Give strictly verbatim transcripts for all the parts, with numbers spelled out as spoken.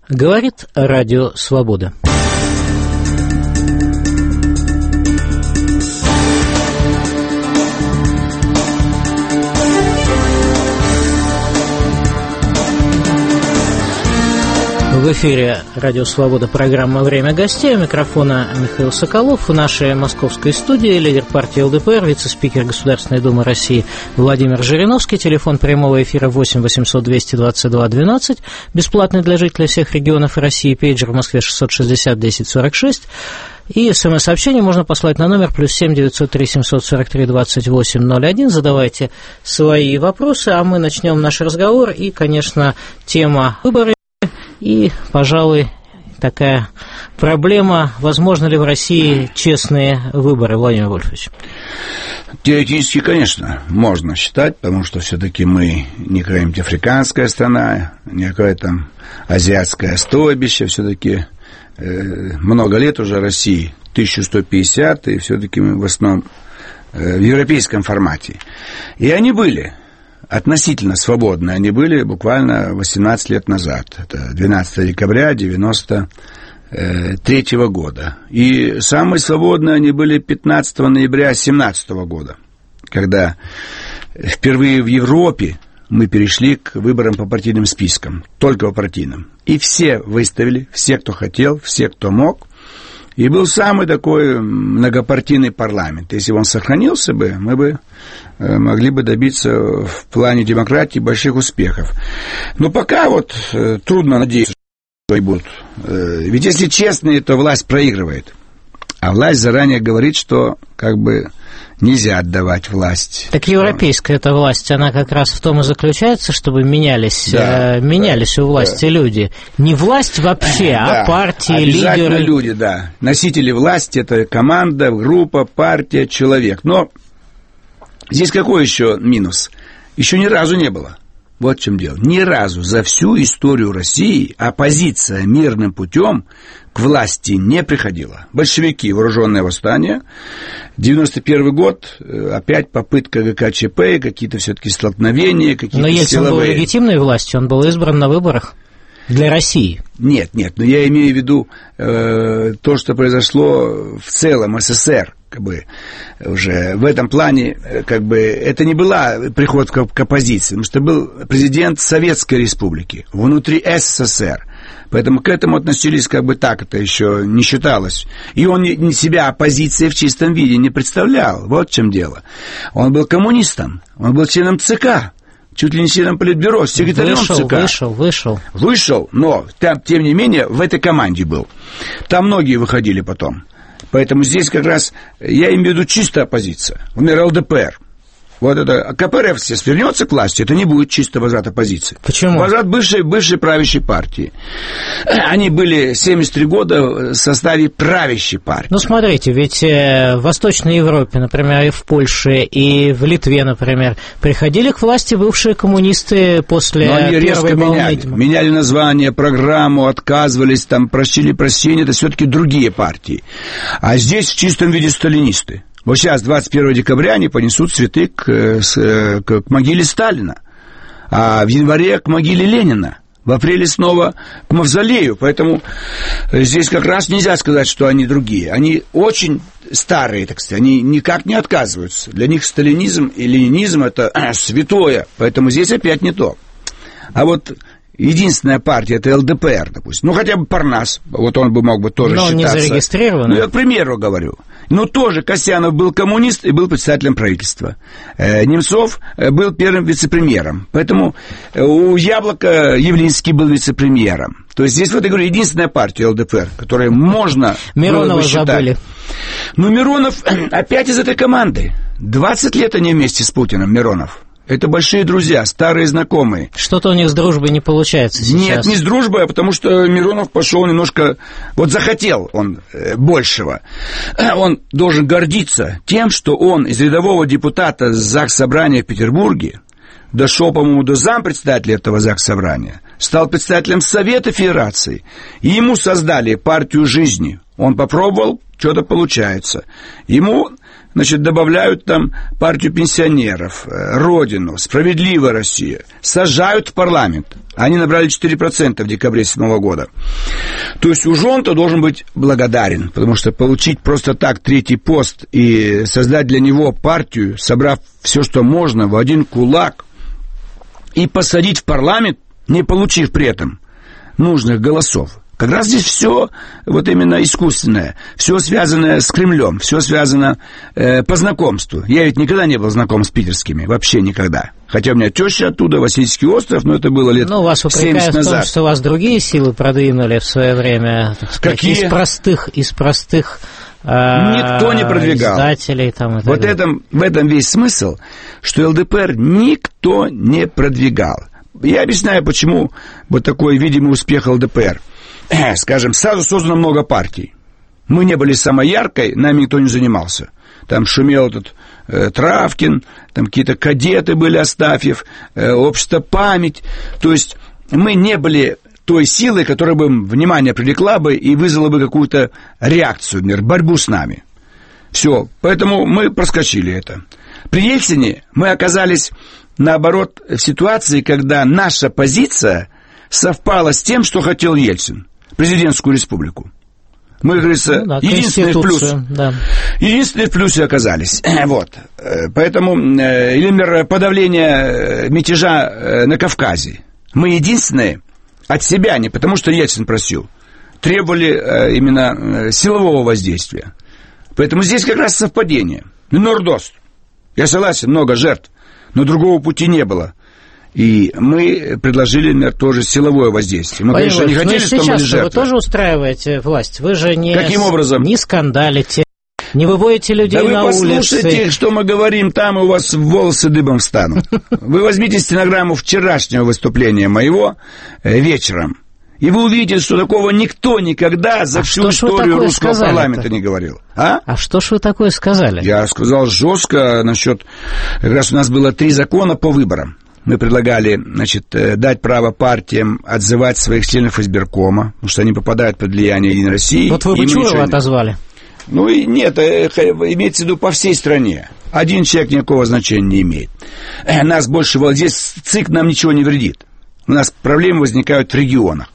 Говорит Радио Свобода. В эфире Радио Свобода, программа «Время гостей». У микрофона Михаил Соколов. В нашей московской студии лидер партии эл дэ пэ эр, вице-спикер Государственной Думы России Владимир Жириновский. Телефон прямого эфира восемь восемьсот двести двадцать два двенадцать. Бесплатный для жителей всех регионов России. Пейджер в Москве шестьсот шестьдесят десять сорок шесть. И смс-сообщение можно послать на номер плюс семь девятьсот три семьсот сорок три двадцать восемь ноль один. Задавайте свои вопросы, а мы начнем наш разговор. И, конечно, тема выборы. И, пожалуй, такая проблема, возможно ли в России честные выборы, Владимир Вольфович? Теоретически, конечно, можно считать, потому что все-таки мы не какая-нибудь африканская страна, не какое-то там азиатское стойбище, все-таки э, много лет уже России, тысяча сто пятьдесят, и все-таки мы в основном э, в европейском формате. И они были. Относительно свободные они были буквально восемнадцать лет назад. Это двенадцатого декабря девяносто третьего года. И самые свободные они были пятнадцатого ноября семнадцатого года, когда впервые в Европе мы перешли к выборам по партийным спискам, только по партийным. И все выставили, все, кто хотел, все, кто мог. И был самый такой многопартийный парламент. Если бы он сохранился бы, мы бы могли бы добиться в плане демократии больших успехов. Но пока вот трудно надеяться, что они будут. Ведь если честно, то власть проигрывает. А власть заранее говорит, что как бы нельзя отдавать власть. Так европейская эта власть, она как раз в том и заключается, чтобы менялись, да, э, менялись да, у власти да. люди. Не власть вообще, да, а партии, обязательно лидеры. люди, да. Носители власти – это команда, группа, партия, человек. Но здесь какой еще минус? Еще ни разу не было. Вот в чем дело. Ни разу за всю историю России оппозиция мирным путем к власти не приходила. Большевики, вооруженное восстание, девяносто первый год, опять попытка гэ ка че пэ, какие-то все-таки столкновения, какие-то Но Ельцин силовые. был легитимной властью, он был избран на выборах для России. Нет, нет, но я имею в виду э, то, что произошло в целом эс эс эс эр. Как бы уже в этом плане, как бы, это не была приход к, к оппозиции, потому что был президент Советской Республики внутри эс эс эс эр. Поэтому к этому относились как бы так, это еще не считалось. И он не, не себя оппозицией в чистом виде не представлял. Вот в чем дело. Он был коммунистом, он был членом ЦК. Чуть ли не членом политбюро, секретарем вышел, ЦК. Вышел, вышел. Вышел, но там, тем не менее, в этой команде был. Там многие выходили потом. Поэтому здесь как раз, я имею в виду чистая оппозиция. Например, эл дэ пэ эр. Вот это, ка пэ эр эф сейчас вернется к власти, это не будет чисто возврат оппозиции. Почему? Возврат бывшей, бывшей правящей партии. Они были семьдесят три года в составе правящей партии. Ну, смотрите, ведь в Восточной Европе, например, и в Польше, и в Литве, например, приходили к власти бывшие коммунисты после Но они первой резко волны. меняли. Меняли название, программу, отказывались, там, просили прощения, это все-таки другие партии. А здесь в чистом виде сталинисты. Вот сейчас, двадцать первого декабря, они понесут цветы к, к, к могиле Сталина, а в январе к могиле Ленина, в апреле снова к мавзолею. Поэтому здесь как раз нельзя сказать, что они другие. Они очень старые, так сказать, они никак не отказываются. Для них сталинизм и ленинизм – это святое, поэтому здесь опять не то. А вот единственная партия – это эл дэ пэ эр, допустим. Ну, хотя бы Парнас, вот он бы мог бы тоже Но считаться. Но не зарегистрирован. Ну, я к примеру говорю. Но тоже Касьянов был коммунист и был председателем правительства. Немцов был первым вице-премьером. Поэтому у Яблока Явлинский был вице-премьером. То есть здесь, вот я говорю, единственная партия эл дэ пэ эр, которую можно Миронова было бы считать. Забыли. Ну, Миронов опять из этой команды. двадцать лет они вместе с Путиным, Миронов. Это большие друзья, старые знакомые. Что-то у них с дружбой не получается сейчас. Нет, не с дружбой, а потому что Миронов пошел немножко... Вот захотел он большего. Он должен гордиться тем, что он из рядового депутата Заксобрания в Петербурге дошел, по-моему, до зампредседателя этого Заксобрания, стал председателем Совета Федерации, и ему создали партию жизни. Он попробовал, что-то получается. Ему значит, добавляют там партию пенсионеров, Родину, Справедливая Россия, сажают в парламент. Они набрали четыре процента в декабре седьмого года. То есть уж он-то должен быть благодарен, потому что получить просто так третий пост и создать для него партию, собрав все, что можно, в один кулак, и посадить в парламент, не получив при этом нужных голосов. Как раз здесь все вот именно искусственное, все связанное с Кремлем, все связано э, по знакомству. Я ведь никогда не был знаком с питерскими, вообще никогда. Хотя у меня теща оттуда, Васильевский остров, но это было лет ну, вас семьдесят назад. В том, что вас другие силы продвинули в свое время, так сказать, какие? из простых, из простых э, никто не продвигал. Издателей. Там, и вот этом, в этом весь смысл, что ЛДПР никто не продвигал. Я объясняю, почему вот такой видимый успех ЛДПР. Скажем, сразу создано много партий. Мы не были самой яркой, нами никто не занимался. Там шумел этот э, Травкин, там какие-то кадеты были, Астафьев, э, общество «Память». То есть мы не были той силой, которая бы внимание привлекла бы и вызвала бы какую-то реакцию, например, борьбу с нами. Все, поэтому мы проскочили это. При Ельцине мы оказались, наоборот, в ситуации, когда наша позиция совпала с тем, что хотел Ельцин. Президентскую республику. Мы, как говорится, ну, да, единственные в плюсе. Да. Единственные в плюсе оказались. Вот. Поэтому, или, например, подавление мятежа на Кавказе. Мы единственные от себя, не потому что Ельцин просил, требовали именно силового воздействия. Поэтому здесь как раз совпадение. Нордост. Я согласен, много жертв, но другого пути не было. И мы предложили, например, тоже силовое воздействие. Мы, конечно, не хотели, чтобы были жертвы. Вы тоже устраиваете власть? Вы же не, каким образом? Не скандалите, не выводите людей да на улицы. Да вы послушайте, что мы говорим, там у вас волосы дыбом встанут. Вы возьмите стенограмму вчерашнего выступления моего вечером, и вы увидите, что такого никто никогда за всю историю русского парламента не говорил. А? А что ж вы такое сказали? Я сказал жестко насчет... Как раз у нас было три закона по выборам. Мы предлагали, значит, дать право партиям отзывать своих членов избиркома, потому что они попадают под влияние Единой России. Вот вы бы Чурова отозвали? Ну, и нет, имеется в виду по всей стране. Один человек никакого значения не имеет. Нас больше... Здесь ЦИК нам ничего не вредит. У нас проблемы возникают в регионах.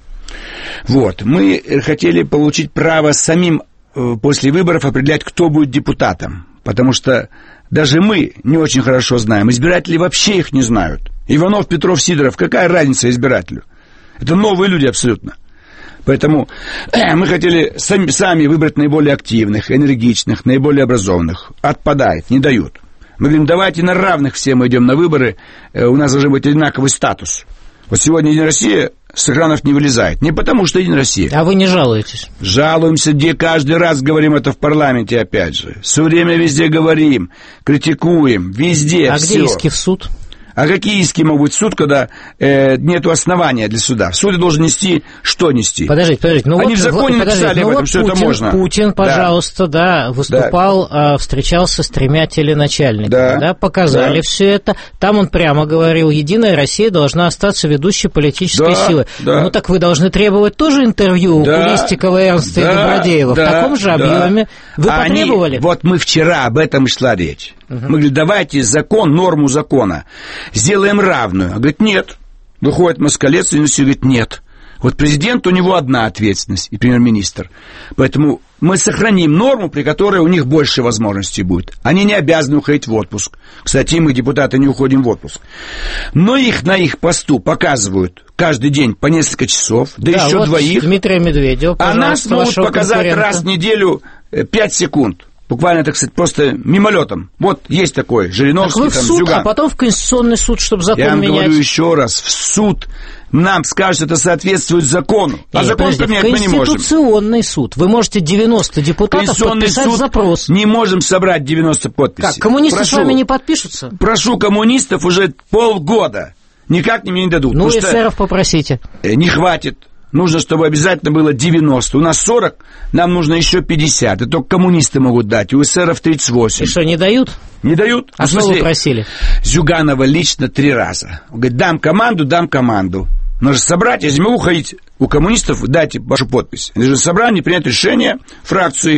Вот. Мы хотели получить право самим после выборов определять, кто будет депутатом. Потому что даже мы не очень хорошо знаем. Избиратели вообще их не знают. Иванов, Петров, Сидоров, какая разница избирателю? Это новые люди абсолютно. Поэтому э, мы хотели сами, сами выбрать наиболее активных, энергичных, наиболее образованных. Отпадает, не дают. Мы говорим, давайте на равных все мы идем на выборы, э, у нас должен быть одинаковый статус. Вот сегодня Единая Россия с экранов не вылезает. Не потому, что Единая Россия. А вы не жалуетесь? Жалуемся, где каждый раз говорим это в парламенте, опять же. Все время везде говорим, критикуем, везде. А все. Где иски в суд? А какие иски могут быть в суд, когда э, нет основания для суда? В суд должен нести, что нести? Подождите, подождите. Ну Они вот, в законе вот, написали ну об этом, вот что Путин, это можно. Путин, пожалуйста, да, да выступал, да. встречался с тремя теленачальниками, да, да показали да. все это. Там он прямо говорил, Единая Россия должна остаться ведущей политической да, силой. Да. Ну так вы должны требовать тоже интервью да, у Листикова, Эрнста да, и Добродеева да, в таком же объеме. Да. Вы Они, потребовали? Вот мы вчера об этом шла речь. Угу. Мы говорили, давайте закон, норму закона сделаем равную. А говорит, нет. Выходит москалец и говорит, нет. Вот президент, у него одна ответственность, и премьер-министр. Поэтому мы сохраним норму, при которой у них больше возможностей будет. Они не обязаны уходить в отпуск. Кстати, мы, депутаты, не уходим в отпуск. Но их на их посту показывают каждый день по несколько часов, да, да еще вот двоих. Дмитрия Медведева, а нас могут показать раз в неделю пять секунд. Буквально, так сказать, просто мимолетом. Вот есть такой Жириновский, так вы там, в суд, Зюган. А потом в Конституционный суд, чтобы закон менять. Я вам менять. говорю еще раз, в суд нам скажут, это соответствует закону. А Нет, закон поменять мы не можем. Конституционный суд. Вы можете девяносто депутатов подписать суд запрос. Не можем собрать девяносто подписей. Как, коммунисты прошу, с вами не подпишутся? Прошу коммунистов уже полгода. Никак мне не дадут. Ну, эсеров попросите. Не хватит. Нужно, чтобы обязательно было девяносто. У нас сорок, нам нужно еще пятьдесят. И только коммунисты могут дать. У эсеров тридцать восемь. И что, не дают? Не дают. А что вы просили? Зюганова лично три раза. Он говорит, дам команду, дам команду. Нужно собрать, если могу уходить у коммунистов, дайте вашу подпись. Нужно собрание, принять решение фракции,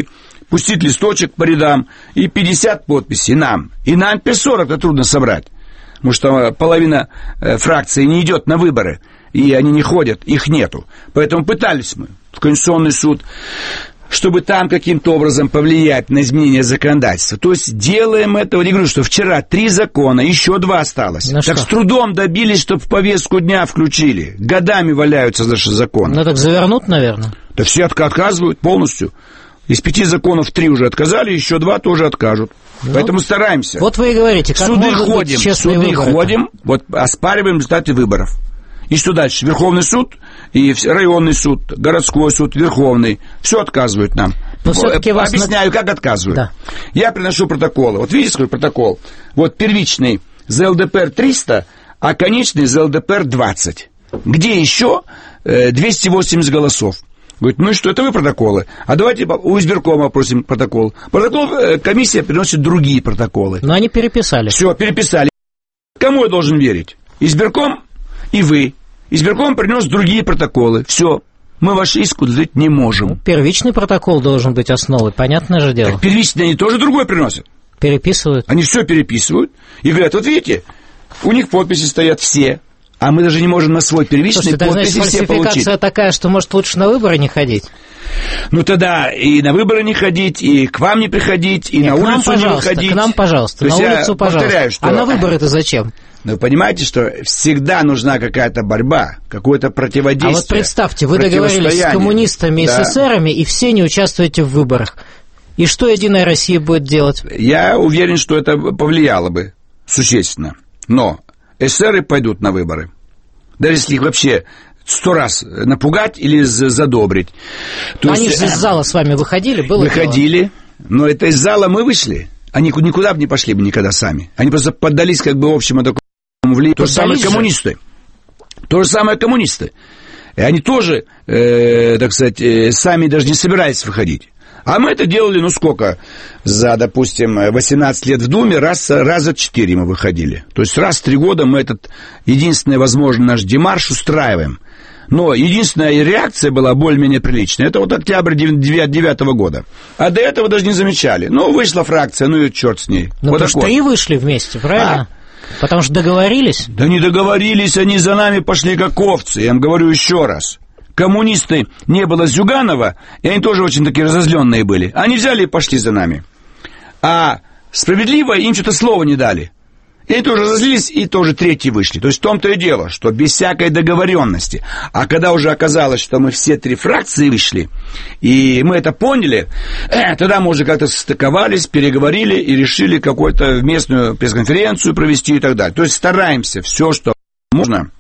пустить листочек по рядам, и пятьдесят подписей нам. И нам теперь сорок-то трудно собрать. Потому что половина фракции не идет на выборы, и они не ходят, их нету. Поэтому пытались мы в Конституционный суд, чтобы там каким-то образом повлиять на изменение законодательства. То есть делаем этого. Не говорю, что вчера три закона, еще два осталось. Ну так что? С трудом добились, чтобы в повестку дня включили. Годами валяются наши законы. Ну так завернут, наверное. Да все отказывают полностью. Из пяти законов три уже отказали, еще два тоже откажут. Ну, поэтому стараемся. Вот вы и говорите, как суды может ходим, быть честные суды выборы-то? ходим, вот оспариваем результаты выборов. И что дальше? Верховный суд, и районный суд, городской суд, Верховный. Все отказывают нам. Но объясняю, как отказывают. Да. Я приношу протоколы. Вот видите, какой протокол? Вот первичный за эл дэ пэ эр триста, а конечный за эл дэ пэ эр двадцать. Где еще двести восемьдесят голосов? Говорит, ну и что, это вы протоколы? А давайте у избиркома просим протокол. Протокол комиссия приносит другие протоколы. Но они переписали. Все, переписали. Кому я должен верить? Избирком и вы. Избирком принес другие протоколы. Все. Мы ваш иск удовлетворить не можем. Ну, первичный протокол должен быть основой, понятное же дело. Так первичный они тоже другой приносят. Переписывают. Они все переписывают. И говорят, вот видите, у них подписи стоят все. А мы даже не можем на свой первичный Слушайте, подписи значит, все получить. фальсификация такая, что, может, лучше на выборы не ходить? Ну, тогда и на выборы не ходить, и к вам не приходить, и Нет, на улицу не выходить. К нам, пожалуйста, на улицу, пожалуйста. Повторяю, что... А на выборы-то зачем? Ну, вы понимаете, что всегда нужна какая-то борьба, какое-то противодействие. А вот представьте, вы договорились с коммунистами и да. с эсерами, и все не участвуете в выборах. И что Единая Россия будет делать? Я уверен, что это повлияло бы существенно. Но эсеры пойдут на выборы. Даже если их вообще сто раз напугать или задобрить. То Они есть, же из зала с вами выходили? Было выходили, дело? Но это из зала мы вышли. Они никуда бы не пошли бы никогда сами. Они просто поддались как бы общему такому влиянию. То же самое коммунисты. То же самое коммунисты. И они тоже, э, так сказать, э, сами даже не собирались выходить. А мы это делали, ну сколько, за, допустим, восемнадцать лет в Думе, раз, раза четыре мы выходили. То есть раз в три года мы этот единственный возможный наш демарш устраиваем. Но единственная реакция была более-менее приличная. Это вот октябрь девятого года. А до этого даже не замечали. Ну, вышла фракция, ну и черт с ней. Ну, вот потому что и вышли вместе, правильно? А? Потому что договорились? Да не договорились, они за нами пошли как овцы. Я вам говорю еще раз. Коммунисты не было Зюганова, и они тоже очень такие разозленные были. Они взяли и пошли за нами. А справедливо им что-то слова не дали. И они тоже разозлились, и тоже третьи вышли. То есть в том-то и дело, что без всякой договоренности. А когда уже оказалось, что мы все три фракции вышли, и мы это поняли, э, тогда мы уже как-то состыковались, переговорили и решили какую-то местную пресс-конференцию провести и так далее. То есть стараемся все, что можно...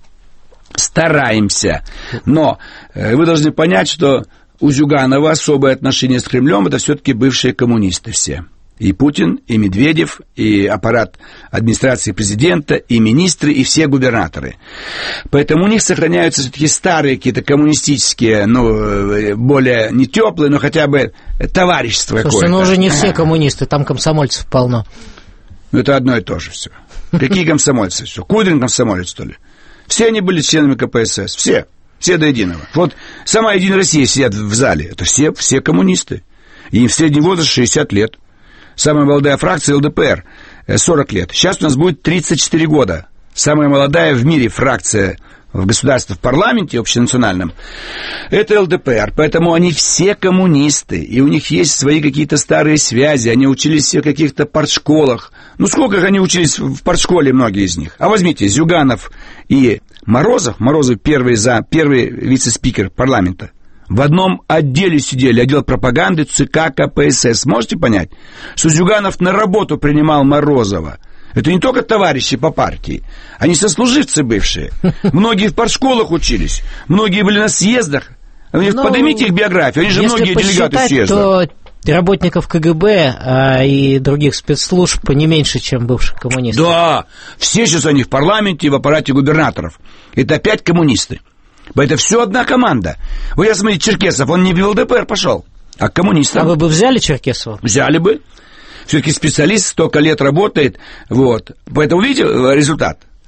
Стараемся. Но э, вы должны понять, что у Зюганова особое отношение с Кремлем — это все-таки бывшие коммунисты все. И Путин, и Медведев, и аппарат администрации президента, и министры, и все губернаторы. Поэтому у них сохраняются все-таки старые какие-то коммунистические, ну, более не теплые, но хотя бы товарищество какое-то. Слушайте, ну уже не все коммунисты, там комсомольцев полно. Ну это одно и то же все. Какие комсомольцы? Что, Кудрин комсомолец, что ли? Все они были членами ка пэ эс эс, все, все до единого. Вот сама Единая Россия сидят в зале, это все, все коммунисты. И в среднем возраст шестьдесят лет. Самая молодая фракция эл дэ пэ эр сорок лет. Сейчас у нас будет тридцать четыре года. Самая молодая в мире фракция в государстве, в парламенте общенациональном, это эл дэ пэ эр. Поэтому они все коммунисты, и у них есть свои какие-то старые связи, они учились все в каких-то партшколах. Ну, сколько они учились в партшколе, многие из них. А возьмите, Зюганов и Морозов, Морозов первый, за, первый вице-спикер парламента, в одном отделе сидели, отдел пропаганды ЦК ка пэ эс эс. Можете понять, что Зюганов на работу принимал Морозова? Это не только товарищи по партии, они сослуживцы бывшие. Многие в партшколах учились, многие были на съездах. Ну, поднимите их биографию, они же многие делегаты съезда. То работников ка гэ бэ а, и других спецслужб не меньше, чем бывших коммунистов. Да, все сейчас они в парламенте и в аппарате губернаторов. Это опять коммунисты. Это все одна команда. Вот я смотрю, Черкесов, он не в эл дэ пэ эр пошел, а к коммунистам. А вы бы взяли Черкесова? Взяли бы. Все-таки специалист столько лет работает. Вот. Поэтому, видите, результат.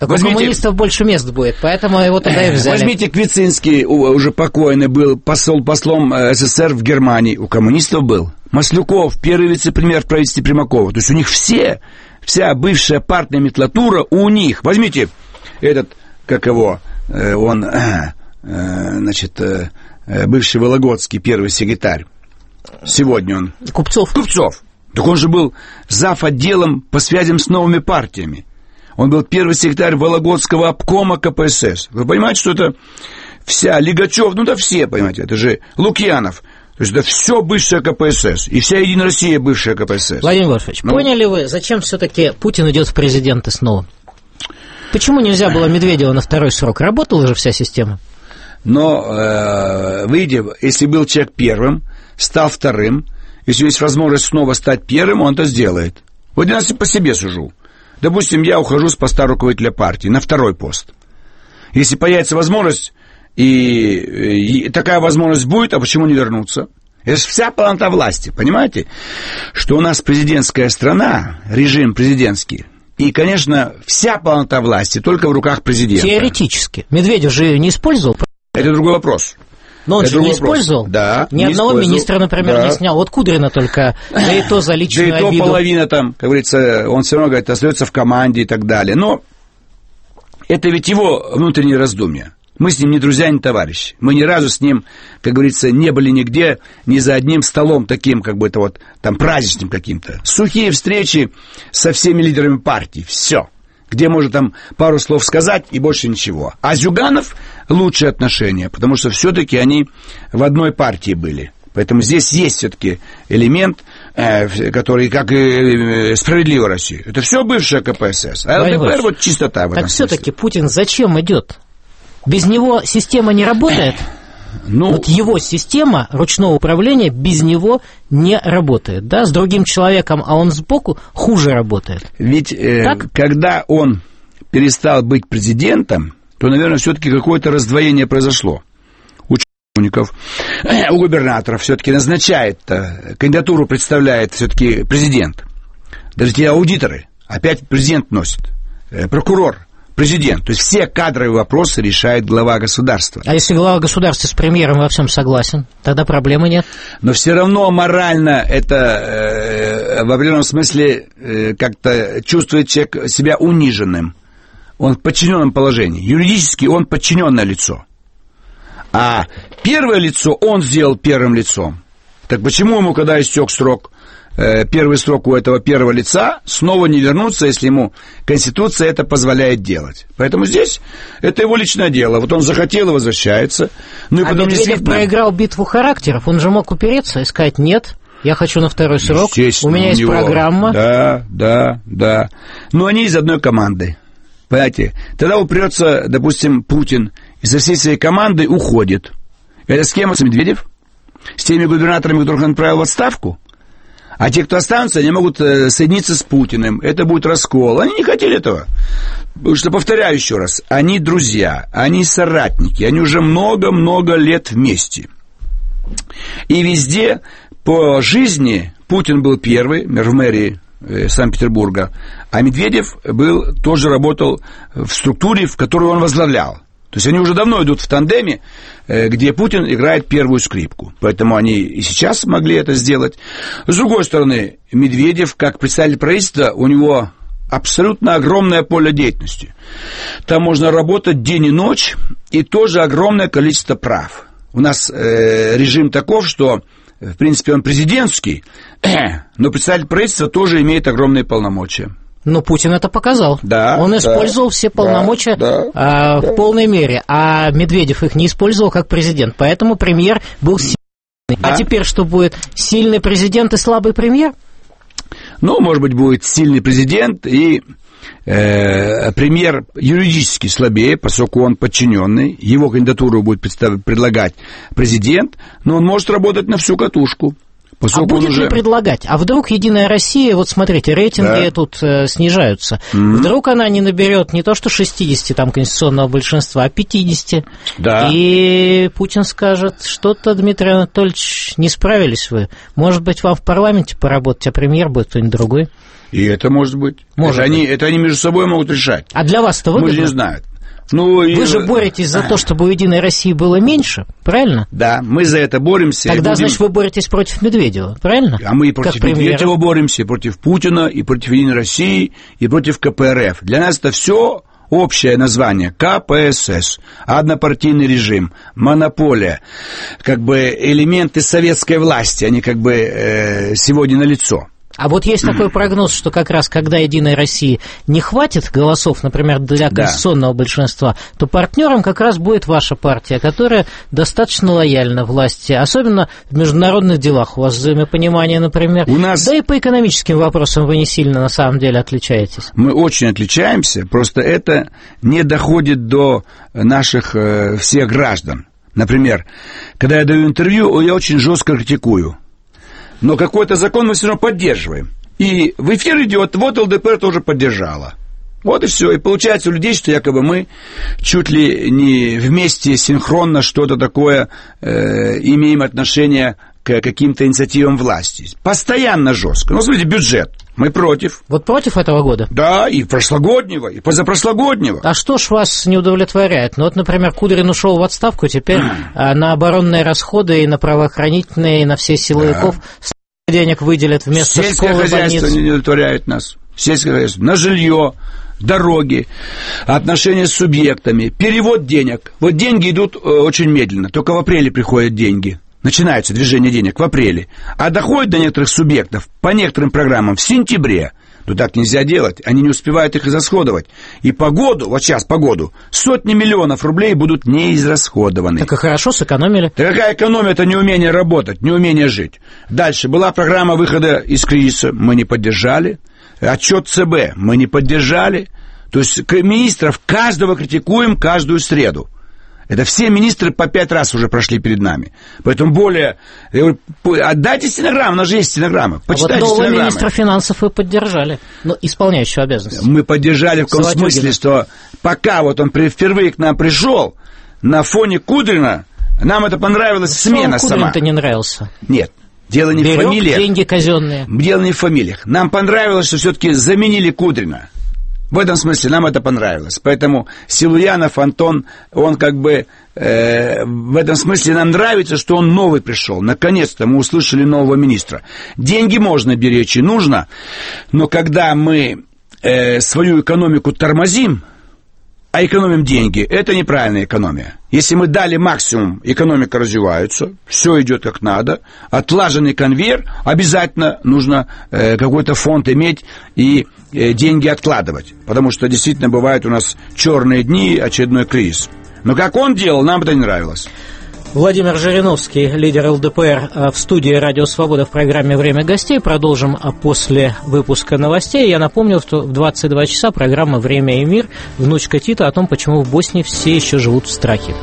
Так возьмите, у коммунистов больше мест будет, поэтому его тогда и взяли. Возьмите Квицинский, уже покойный, был посол, послом СССР в Германии. У коммунистов был. Маслюков, первый вице-премьер в правительстве Примакова. То есть у них все, вся бывшая партная метлатура у них. Возьмите этот, как его, он, значит, бывший Вологодский первый секретарь. Сегодня он... Купцов. Купцов. Так он же был зав. Отделом по связям с новыми партиями. Он был первый секретарь Вологодского обкома ка пэ эс эс. Вы понимаете, что это вся Лигачев, ну да все, понимаете, это же Лукьянов. То есть это все бывшая ка пэ эс эс. И вся Единая Россия бывшая ка пэ эс эс. Владимир Вольфович, ну, поняли вы, зачем все-таки Путин идет в президенты снова? Почему нельзя было Медведева на второй срок? Работала же вся система. Но, э, выйдя, если был человек первым, стал вторым, если есть возможность снова стать первым, он это сделает. Вот я по себе сужу. Допустим, я ухожу с поста руководителя партии на второй пост. Если появится возможность, и, и такая возможность будет, а почему не вернуться? Это же вся полнота власти, понимаете? Что у нас президентская страна, режим президентский, и, конечно, вся полнота власти только в руках президента. Теоретически. Медведев же ее не использовал. Это другой вопрос. Но он это же не использовал. Да, Ни одного министра, например, да. не снял. Вот Кудрина только, да и то за личную обиду. Да и то половина там, как говорится, он все равно, говорит, остается в команде и так далее. Но это ведь его внутреннее раздумье. Мы с ним не друзья, не товарищи. Мы ни разу с ним, как говорится, не были нигде, ни за одним столом таким, как бы это вот, там, праздничным каким-то. Сухие встречи со всеми лидерами партий. Все. Где можно там пару слов сказать и больше ничего. А Зюганов лучшие отношения, потому что все-таки они в одной партии были. Поэтому здесь есть все-таки элемент, э, который, как и «Справедливая Россия». Это все бывшая ка пэ эс эс. А эл дэ пэ эр вот чистота в этом Так все-таки смысле. Путин зачем идет? Без него система не работает? Ну, вот его система ручного управления без него не работает, да, с другим человеком, а он сбоку хуже работает. Ведь э, когда он перестал быть президентом, то, наверное, все-таки какое-то раздвоение произошло. У чиновников, э, у губернаторов все-таки назначает, э, кандидатуру представляет все-таки президент. Даже те аудиторы опять президент носит, э, прокурор. Президент. То есть все кадровые вопросы решает глава государства. А если глава государства с премьером во всем согласен, тогда проблемы нет. Но все равно морально это э, в определенном смысле э, как-то чувствует человек себя униженным. Он в подчиненном положении. Юридически он подчиненное лицо. А первое лицо он сделал первым лицом. Так почему ему, когда истек срок, первый срок у этого первого лица, снова не вернуться, если ему Конституция это позволяет делать? Поэтому здесь это его личное дело. Вот он захотел и возвращается. Ну, и а потом Медведев действительно... проиграл битву характеров. Он же мог упереться и сказать: нет, я хочу на второй срок, у меня у есть него... программа. Да, да, да. Но они из одной команды. Понимаете? Тогда упрется, допустим, Путин и со всей своей командой уходит. Это с кем? С Медведев? С теми губернаторами, которых он отправил в отставку? А те, кто останутся, они могут соединиться с Путиным. Это будет раскол. Они не хотели этого. Потому что, повторяю еще раз, они друзья, они соратники, они уже много-много лет вместе. И везде по жизни Путин был первый в мэрии Санкт-Петербурга, а Медведев был, тоже работал в структуре, в которую он возглавлял. То есть они уже давно идут в тандеме, где Путин играет первую скрипку. Поэтому они и сейчас могли это сделать. С другой стороны, Медведев, как представитель правительства, у него абсолютно огромное поле деятельности. Там можно работать день и ночь, и тоже огромное количество прав. У нас э, режим таков, что, в принципе, он президентский, но представитель правительства тоже имеет огромные полномочия. Но Путин это показал. Да, он использовал да, все полномочия да, а, да. в полной мере, а Медведев их не использовал как президент. Поэтому премьер был сильный. Да. А теперь что будет? Сильный президент и слабый премьер? Ну, может быть, будет сильный президент и э, премьер юридически слабее, поскольку он подчиненный. Его кандидатуру будет предлагать президент, но он может работать на всю катушку. А будет уже... ли предлагать? А вдруг Единая Россия, вот смотрите, рейтинги да. тут э, снижаются. Mm-hmm. Вдруг она не наберет не то что шестьдесят там конституционного большинства, а пятьдесят. Да. И Путин скажет: что-то, Дмитрий Анатольевич, не справились вы. Может быть, вам в парламенте поработать, а премьер будет кто-нибудь другой? И это может быть. Может это, быть. Они, это они между собой могут решать. А для вас-то выгодно? Мы же не знаем. Ну, Вы и... же боретесь за то, чтобы у «Единой России» было меньше, правильно? Да, мы за это боремся. Тогда, будем... значит, вы боретесь против Медведева, правильно? А мы и против Медведева боремся, и против Путина, и против «Единой России», и против ка пэ эр эф. Для нас это все общее название ка пэ эс эс. Однопартийный режим, монополия, как бы элементы советской власти, они как бы э, сегодня налицо. А вот есть такой прогноз, что как раз когда «Единой России» не хватит голосов, например, для конституционного да. большинства, то партнером как раз будет ваша партия, которая достаточно лояльна власти, особенно в международных делах. У вас взаимопонимание, например. У нас... Да и по экономическим вопросам вы не сильно на самом деле отличаетесь. Мы очень отличаемся, просто это не доходит до наших э, всех граждан. Например, когда я даю интервью, я очень жестко критикую. Но какой-то закон мы все равно поддерживаем. И в эфир идет, вот эл дэ пэ эр тоже поддержала. Вот и все. И получается у людей, что якобы мы чуть ли не вместе, синхронно что-то такое э, имеем отношение к каким-то инициативам власти. Постоянно жестко. Ну, смотрите, бюджет. Мы против. Вот против этого года? Да, и прошлогоднего, и позапрошлогоднего. А что ж вас не удовлетворяет? Ну, вот, например, Кудрин ушел в отставку, теперь на оборонные расходы и на правоохранительные, и на все силовиков да. денег выделят вместо Сельское школы, хозяйство больниц. не удовлетворяет нас. Сельское хозяйство. На жилье, дороги, отношения с субъектами, перевод денег. Вот деньги идут очень медленно, только в апреле приходят деньги. Начинается движение денег в апреле, а доходит до некоторых субъектов по некоторым программам в сентябре. Ну так нельзя делать, они не успевают их израсходовать. И по году, вот сейчас по году, сотни миллионов рублей будут не израсходованы. Так и хорошо, сэкономили. Да какая экономия, это неумение работать, неумение жить. Дальше была программа выхода из кризиса, мы не поддержали. Отчет цэ бэ мы не поддержали. То есть министров каждого критикуем каждую среду. Это все министры по пять раз уже прошли перед нами. Поэтому более... Отдайте стенограмму, у нас же есть стенограмма. Почитайте а вот нового стенограммы. Министра финансов вы поддержали. Ну, исполняющего обязанности. Мы поддержали в том Солодюгина. смысле, что пока вот он впервые к нам пришел, на фоне Кудрина, нам это понравилась смена Что сама. Кудрин-то не нравился? Нет. Дело не Берег в фамилиях. Деньги казенные. Дело не в фамилиях. Нам понравилось, что все-таки заменили Кудрина. В этом смысле нам это понравилось. Поэтому Силуянов, Антон, он как бы... Э, в этом смысле нам нравится, что он новый пришел. Наконец-то мы услышали нового министра. Деньги можно беречь и нужно, но когда мы э, свою экономику тормозим, а экономим деньги, это неправильная экономия. Если мы дали максимум, экономика развивается, все идет как надо, отлаженный конвейер, обязательно нужно э, какой-то фонд иметь и э, деньги откладывать, потому что действительно бывают у нас черные дни, очередной кризис. Но как он делал, нам это не нравилось. Владимир Жириновский, лидер эл дэ пэ эр, в студии «Радио Свобода» в программе «Время гостей». Продолжим после выпуска новостей. Я напомню, что в двадцать два часа программа «Время и мир», внучка Тита, о том, почему в Боснии все еще живут в страхе.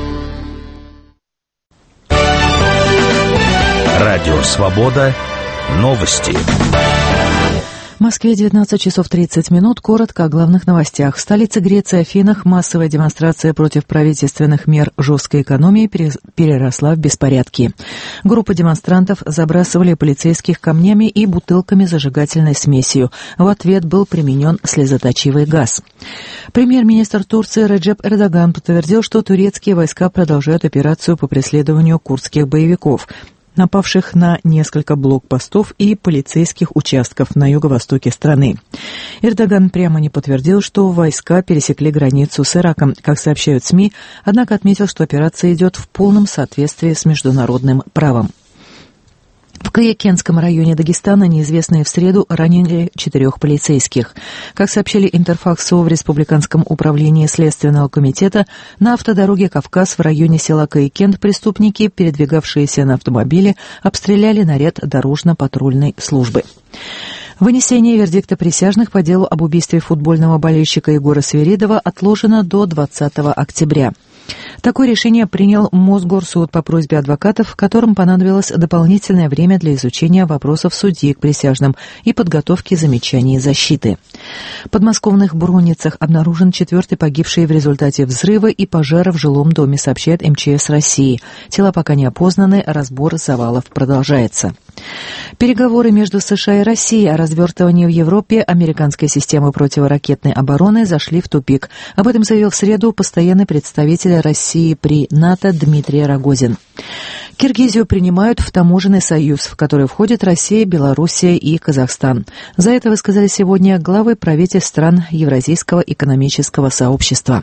Радио Свобода. Новости. В Москве девятнадцать часов тридцать минут. Коротко о главных новостях. В столице Греции Афинах массовая демонстрация против правительственных мер жесткой экономии переросла в беспорядки. Группа демонстрантов забрасывали полицейских камнями и бутылками с зажигательной смесью. В ответ был применен слезоточивый газ. Премьер-министр Турции Реджеп Эрдоган подтвердил, что турецкие войска продолжают операцию по преследованию курдских боевиков, напавших на несколько блокпостов и полицейских участков на юго-востоке страны. Эрдоган прямо не подтвердил, что войска пересекли границу с Ираком, как сообщают СМИ, однако отметил, что операция идет в полном соответствии с международным правом. В Каякенском районе Дагестана неизвестные в среду ранили четырех полицейских. Как сообщили Интерфаксу в Республиканском управлении Следственного комитета, на автодороге Кавказ в районе села Каякент преступники, передвигавшиеся на автомобиле, обстреляли наряд дорожно-патрульной службы. Вынесение вердикта присяжных по делу об убийстве футбольного болельщика Егора Свиридова отложено до двадцатого октября. Такое решение принял Мосгорсуд по просьбе адвокатов, которым понадобилось дополнительное время для изучения вопросов судьи к присяжным и подготовки замечаний защиты. В подмосковных Бруницах обнаружен четвертый погибший в результате взрыва и пожара в жилом доме, сообщает эм че эс России. Тела пока не опознаны, разбор завалов продолжается. Переговоры между США и Россией о развертывании в Европе американской системы противоракетной обороны зашли в тупик. Об этом заявил в среду постоянный представитель России при НАТО Дмитрий Рогозин. Киргизию принимают в таможенный союз, в который входят Россия, Белоруссия и Казахстан. За это высказали сегодня главы правительств стран Евразийского экономического сообщества.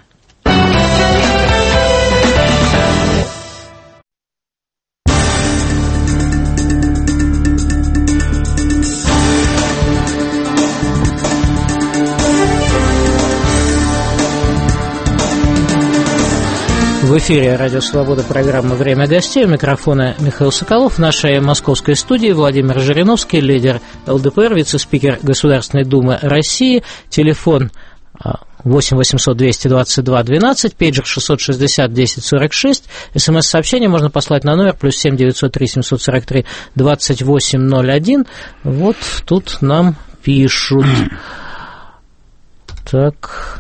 В эфире «Радио Свобода», программа «Время гостей». У микрофона Михаил Соколов. В нашей московской студии Владимир Жириновский, лидер ЛДПР, вице-спикер Государственной Думы России. Телефон восемь восемьсот двести двадцать два двенадцать, пейджер шестьсот шестьдесят десять сорок шесть. СМС-сообщение можно послать на номер плюс семь девятьсот три семьсот сорок три двадцать восемь ноль один. Вот тут нам пишут. Так...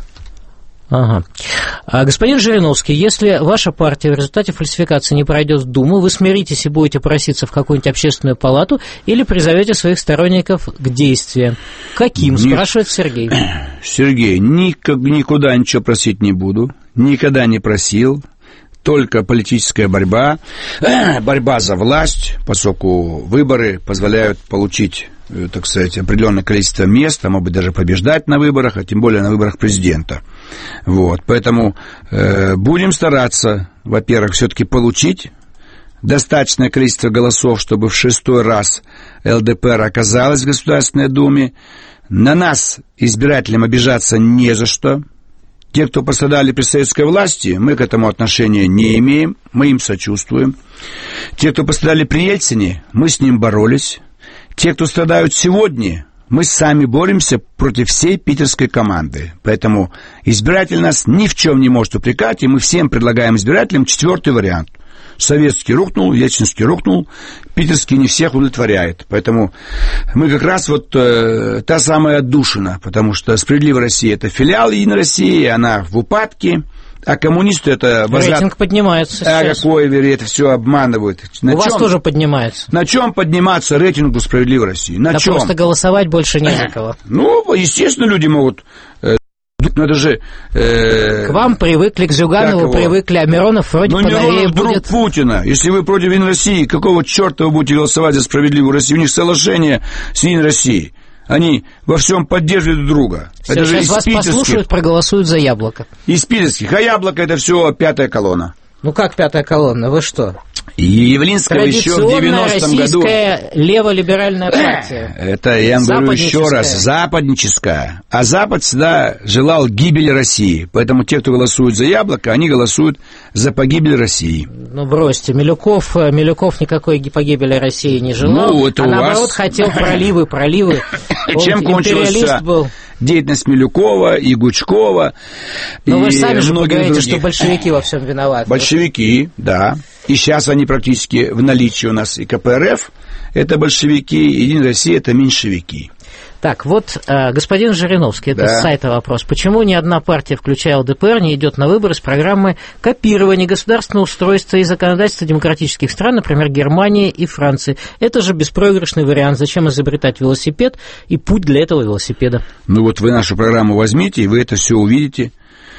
Ага. Господин Жириновский, если ваша партия в результате фальсификации не пройдет в Думу, вы смиритесь и будете проситься в какую-нибудь общественную палату или призовете своих сторонников к действиям? Каким, Ни... спрашивает Сергей. Сергей, никак, никуда ничего просить не буду, никогда не просил, только политическая борьба, борьба за власть, поскольку выборы позволяют получить, так сказать, определенное количество мест, а может быть даже побеждать на выборах, а тем более на выборах президента. Вот, поэтому э, будем стараться, во-первых, все-таки получить достаточное количество голосов, чтобы в шестой раз ЛДПР оказалась в Государственной Думе. На нас, избирателям, обижаться не за что. Те, кто пострадали при советской власти, мы к этому отношения не имеем, мы им сочувствуем. Те, кто пострадали при Ельцине, мы с ним боролись. Те, кто страдают сегодня, мы сами боремся против всей питерской команды. Поэтому избиратель нас ни в чем не может упрекать, и мы всем предлагаем избирателям четвертый вариант. Советский рухнул, ельцинский рухнул, питерский не всех удовлетворяет. Поэтому мы как раз вот э, та самая отдушина, потому что «Справедливая Россия» — это филиал «Единой России», она в упадке. А коммунисты это... Возврат... Рейтинг поднимается а сейчас. А какой, это все обманывают. На У чем? Вас тоже поднимается. На чем подниматься рейтингу «Справедливой России»? На да чем? Просто голосовать больше не за кого. Ну, естественно, люди могут... Э, ну, это же... Э, к вам привыкли, к Зюганову привыкли, а Миронов вроде ну, поновее Миронов друг будет... Путина. Если вы против «Единой России», какого черта вы будете голосовать за «Справедливую Россию»? У них соглашение с «Единой Россией». Они во всем поддерживают друг друга. Все, это же из вас питерских. Послушают, проголосуют за Яблоко. Из питерских. А Яблоко — это все пятая колонна. Ну как пятая колонна? Вы что? И Явлинского еще в девяностом году... Традиционная лево-либеральная партия. Это, я вам говорю еще раз, западническая. А Запад всегда желал гибели России. Поэтому те, кто голосует за Яблоко, они голосуют за погибель России. Ну, бросьте, Милюков, Милюков никакой погибели России не желал, ну, это а у наоборот вас... хотел проливы, проливы. Чем кончилась был. деятельность Милюкова и Гучкова? Но и вы сами же говорите, других. Что большевики во всем виноваты. Большевики, да. И сейчас они практически в наличии у нас. И ка пэ эр эф – это большевики, и Единая Россия – это меньшевики. Так, вот, господин Жириновский, это да. с сайта вопрос. Почему ни одна партия, включая ЛДПР, не идет на выборы с программой копирования государственного устройства и законодательства демократических стран, например, Германии и Франции? Это же беспроигрышный вариант. Зачем изобретать велосипед и путь для этого велосипеда? Ну вот вы нашу программу возьмите, и вы это все увидите.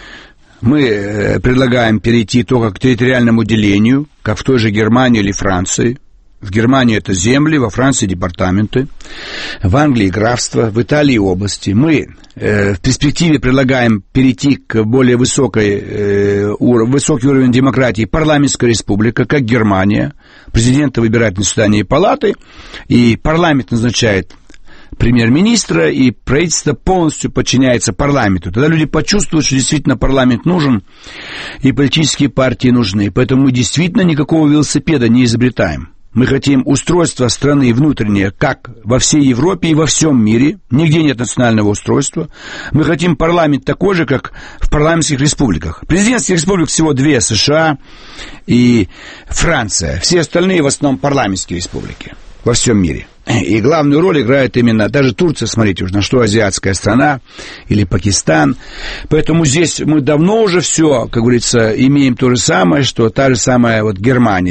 Мы предлагаем перейти только к территориальному делению, как в той же Германии или Франции. В Германии это земли, во Франции департаменты, в Англии графства, в Италии области. Мы э, в перспективе предлагаем перейти к более высокой, э, ур- высокий уровень демократии, парламентская республика, как Германия. Президента выбирает на заседании палаты, и парламент назначает премьер-министра, и правительство полностью подчиняется парламенту. Тогда люди почувствуют, что действительно парламент нужен, и политические партии нужны. Поэтому мы действительно никакого велосипеда не изобретаем. Мы хотим устройство страны внутреннее, как во всей Европе и во всем мире. Нигде нет национального устройства. Мы хотим парламент такой же, как в парламентских республиках. Президентских республик всего две: США и Франция. Все остальные в основном парламентские республики во всем мире. И главную роль играет именно, даже Турция, смотрите, уж на что азиатская страна, или Пакистан. Поэтому здесь мы давно уже все, как говорится, имеем то же самое, что та же самая вот Германия.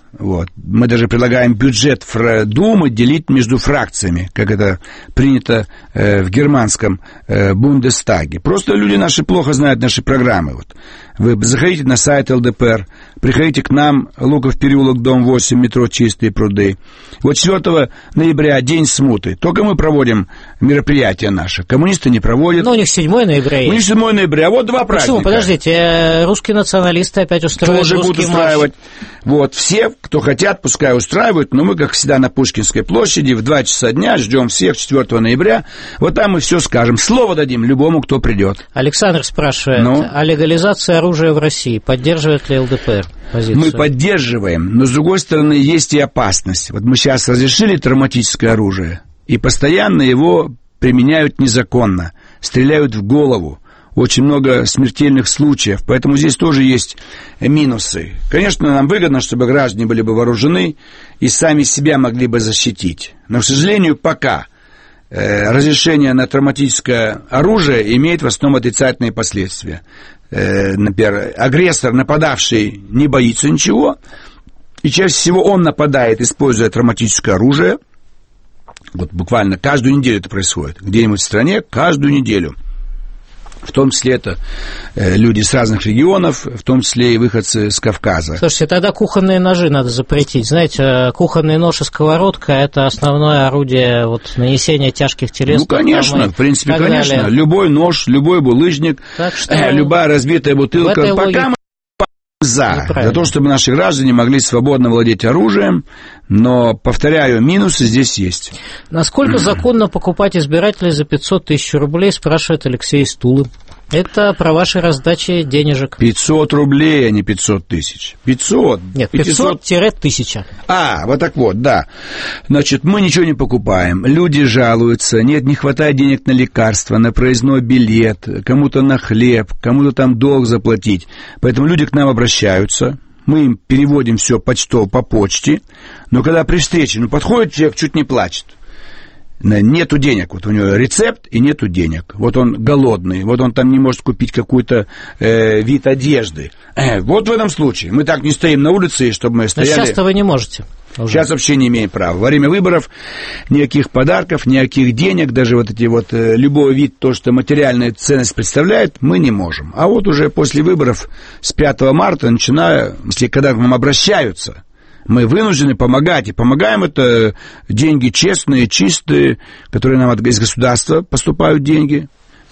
Вот. Мы даже предлагаем бюджет Думы делить между фракциями, как это принято э, в германском э, Бундестаге. Просто люди наши плохо знают наши программы. Вот. Вы заходите на сайт эл дэ пэ эр, приходите к нам, Луков переулок, дом восемь, метро Чистые пруды. Вот четвёртого ноября, день смуты. Только мы проводим мероприятия наши. Коммунисты не проводят. Но у них седьмого ноября есть. У них седьмого ноября. Вот два праздника. Почему? Подождите, русские националисты опять устраивают тоже будут устраивать. Вот, все, кто хотят, пускай устраивают, но мы, как всегда, на Пушкинской площади в два часа дня ждем всех четвёртого ноября. Вот там мы все скажем. Слово дадим любому, кто придет. Александр спрашивает, ну? О легализации оружия в России. Поддерживает ли эл дэ пэ эр позицию? Мы поддерживаем, но, с другой стороны, есть и опасность. Вот мы сейчас разрешили травматическое оружие, и постоянно его применяют незаконно, стреляют в голову. Очень много смертельных случаев, поэтому здесь тоже есть минусы. Конечно, нам выгодно, чтобы граждане были бы вооружены и сами себя могли бы защитить. Но, к сожалению, пока э, разрешение на травматическое оружие имеет в основном отрицательные последствия. Э, например, агрессор, нападавший, не боится ничего, и чаще всего он нападает, используя травматическое оружие. Вот буквально каждую неделю это происходит. Где-нибудь в стране каждую неделю. В том числе это э, люди с разных регионов, в том числе и выходцы с Кавказа. Слушайте, тогда кухонные ножи надо запретить. Знаете, кухонный нож и сковородка – это основное орудие вот, нанесения тяжких телесных травм. Ну, конечно, в принципе, конечно. Далее. Любой нож, любой булыжник, что... э, любая разбитая бутылка. Пока логике... мы за, за то, чтобы наши граждане могли свободно владеть оружием, но, повторяю, минусы здесь есть. Насколько законно покупать избирателей за пятьсот тысяч рублей, спрашивает Алексей из Тулы. Это про ваши раздачи денежек. пятьсот рублей, а не пятьсот тысяч. пятьсот. Нет, пятьсот-тысяча. А, вот так вот, да. Значит, мы ничего не покупаем. Люди жалуются. Нет, не хватает денег на лекарства, на проездной билет, кому-то на хлеб, кому-то там долг заплатить. Поэтому люди к нам обращаются. Мы им переводим все почтово по почте. Но когда при встрече, ну, подходит человек, чуть не плачет. Нету денег, вот у него рецепт и нету денег. Вот он голодный, вот он там не может купить какой-то э, вид одежды. Э, вот в этом случае мы так не стоим на улице, чтобы мы стояли. Но сейчас-то вы не можете. Уже. Сейчас вообще не имеем права. Во время выборов никаких подарков, никаких денег, даже вот эти вот э, любой вид, то, что материальная ценность представляет, мы не можем. А вот уже после выборов с пятого марта, начиная, если когда к нам обращаются, мы вынуждены помогать, и помогаем это деньги честные, чистые, которые нам из государства поступают деньги,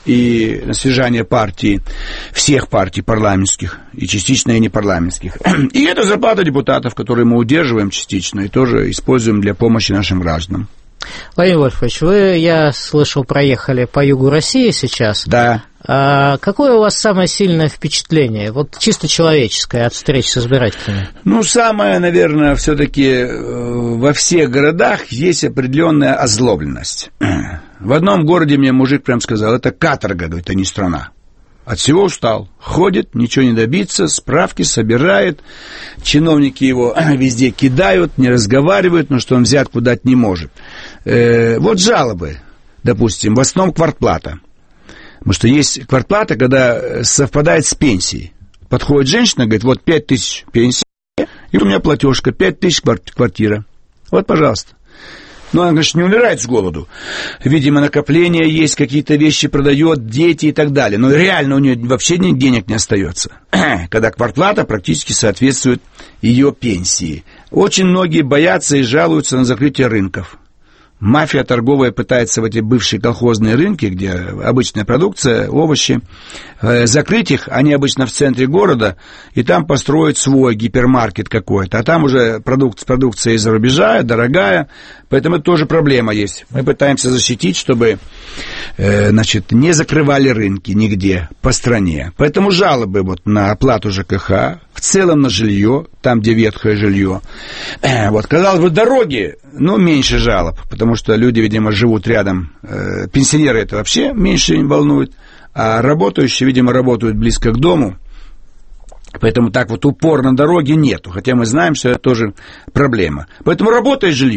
и на содержание партии, всех партий парламентских, и частично и непарламентских. И это зарплата депутатов, которые мы удерживаем частично, и тоже используем для помощи нашим гражданам. Владимир Вольфович, вы, я слышал, проехали по югу России сейчас. Да. А какое у вас самое сильное впечатление, вот чисто человеческое, от встреч с избирателями? Ну, самое, наверное, все-таки во всех городах есть определенная озлобленность. В одном городе мне мужик прям сказал, это каторга, говорит, а не страна. От всего устал. Ходит, ничего не добиться, справки собирает. Чиновники его везде кидают, не разговаривают, но что он взятку дать не может. Э, вот жалобы, допустим, в основном квартплата. Потому что есть квартплата, когда совпадает с пенсией. Подходит женщина, говорит, вот пять тысяч пенсии, и у меня платежка, пять тысяч квартира. Вот, пожалуйста. Но она, конечно, не умирает с голоду. Видимо, накопления есть, какие-то вещи продает, дети и так далее. Но реально у нее вообще денег не остается. Когда квартплата практически соответствует ее пенсии. Очень многие боятся и жалуются на закрытие рынков. Мафия торговая пытается в эти бывшие колхозные рынки, где обычная продукция, овощи, э, закрыть их, они обычно в центре города, и там построить свой гипермаркет какой-то. А там уже продукт, продукция из-за рубежа, дорогая, поэтому это тоже проблема есть. Мы пытаемся защитить, чтобы э, значит, не закрывали рынки нигде по стране. Поэтому жалобы вот на оплату ЖКХ, в целом на жилье, там, где ветхое жилье. Э, вот, казалось бы, дороги, ну, меньше жалоб, потому что люди, видимо, живут рядом. Э, пенсионеры это вообще меньше волнует, а работающие, видимо, работают близко к дому. Поэтому так вот упор на дороге нету, хотя мы знаем, что это тоже проблема. Поэтому работа и жилье.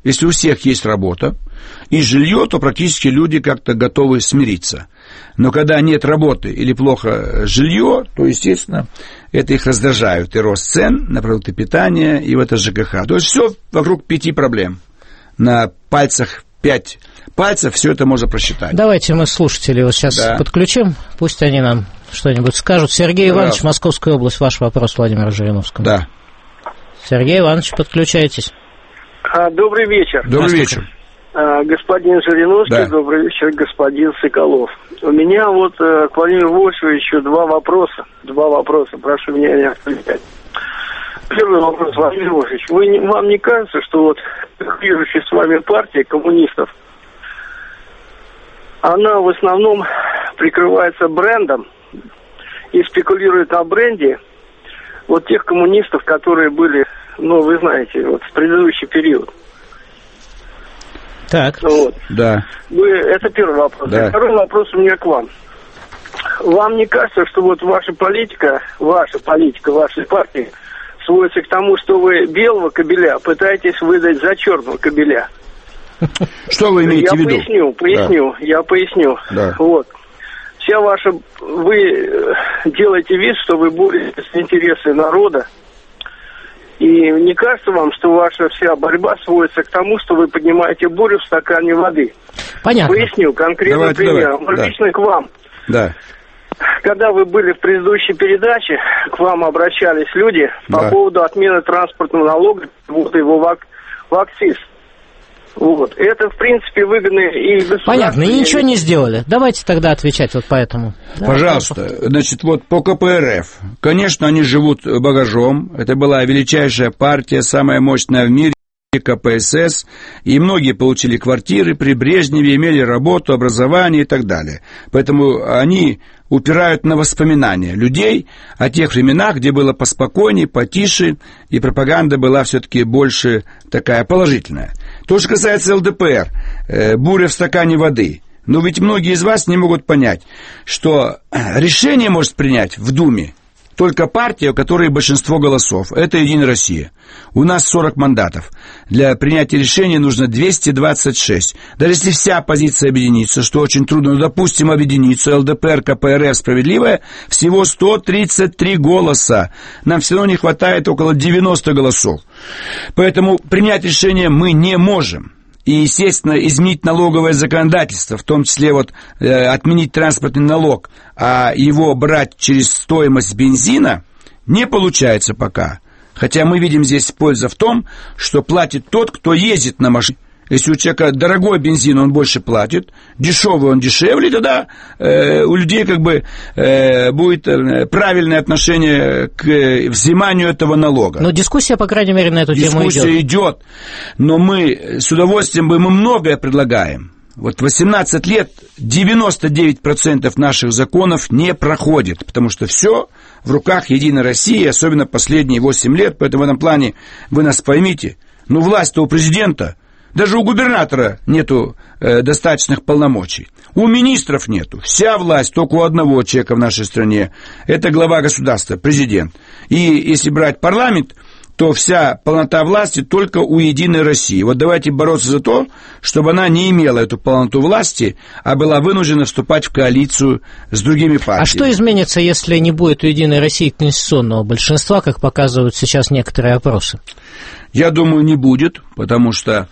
Если у всех есть работа и жилье, то практически люди как-то готовы смириться. Но когда нет работы или плохо жилье, то, естественно, это их раздражает. И рост цен на продукты питания, и в это ЖКХ. То есть все вокруг пяти проблем. На пальцах пять пальцев все это можно просчитать. Давайте мы слушателей вот сейчас да. подключим. Пусть они нам что-нибудь скажут. Сергей Пожалуйста. Иванович, Московская область. Ваш вопрос Владимиру Жириновскому. Да. Сергей Иванович, подключайтесь. Добрый вечер. Добрый вечер. Господин Жириновский, да. Добрый вечер, господин Соколов. У меня вот к Владимиру Вольфовичу два вопроса. Два вопроса, прошу меня не отвлекать. Первый вопрос, Владимир Вольфович. Вы, вам не кажется, что вот движущая с вами партия коммунистов, она в основном прикрывается брендом и спекулирует на бренде вот тех коммунистов, которые были, ну, вы знаете, вот в предыдущий период. Так, вот. Да. Вы, это первый вопрос. Да. Второй вопрос у меня к вам. Вам не кажется, что вот ваша политика, ваша политика вашей партии сводится к тому, что вы белого кобеля пытаетесь выдать за черного кобеля? Что вы имеете я в виду? Поясню, поясню, да. я поясню. Да. Вот. Вся ваша... Вы делаете вид, что вы боретесь за интересы народа. И не кажется вам, что ваша вся борьба сводится к тому, что вы поднимаете бурю в стакане воды? Понятно. Поясню конкретный давайте, пример. давай. Лично да. к вам. Да. Когда вы были в предыдущей передаче, к вам обращались люди да. по поводу отмены транспортного налога, вот его в, в акциз. Вот. Это, в принципе, выгодно и государству. Понятно, и ничего не сделали. Давайте тогда отвечать вот по этому. Пожалуйста. Да, значит, вот по ка пэ эр эф. Конечно, они живут багажом. Это была величайшая партия, самая мощная в мире. ка пэ эс эс, и многие получили квартиры при Брежневе, имели работу, образование и так далее. Поэтому они упирают на воспоминания людей о тех временах, где было поспокойнее, потише, и пропаганда была все-таки больше такая положительная. То, что касается эл дэ пэ эр, э, буря в стакане воды. Но ведь многие из вас не могут понять, что решение может принять в Думе только партия, у которой большинство голосов. Это «Единая Россия». У нас сорок мандатов. Для принятия решения нужно двести двадцать шесть. Даже если вся оппозиция объединится, что очень трудно, ну, допустим, объединиться, эл дэ пэ эр, ка пэ эр эф справедливая, всего сто тридцать три голоса. Нам все равно не хватает около девяносто голосов. Поэтому принять решение мы не можем. И, естественно, изменить налоговое законодательство, в том числе вот, э, отменить транспортный налог, а его брать через стоимость бензина, не получается пока. Хотя мы видим здесь пользу в том, что платит тот, кто ездит на машине. Если у человека дорогой бензин, он больше платит, дешевый он дешевле, тогда э, у людей как бы э, будет правильное отношение к взиманию этого налога. Но дискуссия, по крайней мере, на эту дискуссия тему идет. Дискуссия идет, но мы с удовольствием мы многое предлагаем. Вот восемнадцать лет девяносто девять процентов наших законов не проходит, потому что все в руках Единой России, особенно последние восемь лет, поэтому в этом плане вы нас поймите. Ну, власть-то у президента. Даже у губернатора нету э, достаточных полномочий. У министров нету. Вся власть только у одного человека в нашей стране. Это глава государства, президент. И если брать парламент, то вся полнота власти только у Единой России. Вот давайте бороться за то, чтобы она не имела эту полноту власти, а была вынуждена вступать в коалицию с другими партиями. А что изменится, если не будет у Единой России конституционного большинства, как показывают сейчас некоторые опросы? Я думаю, не будет, потому что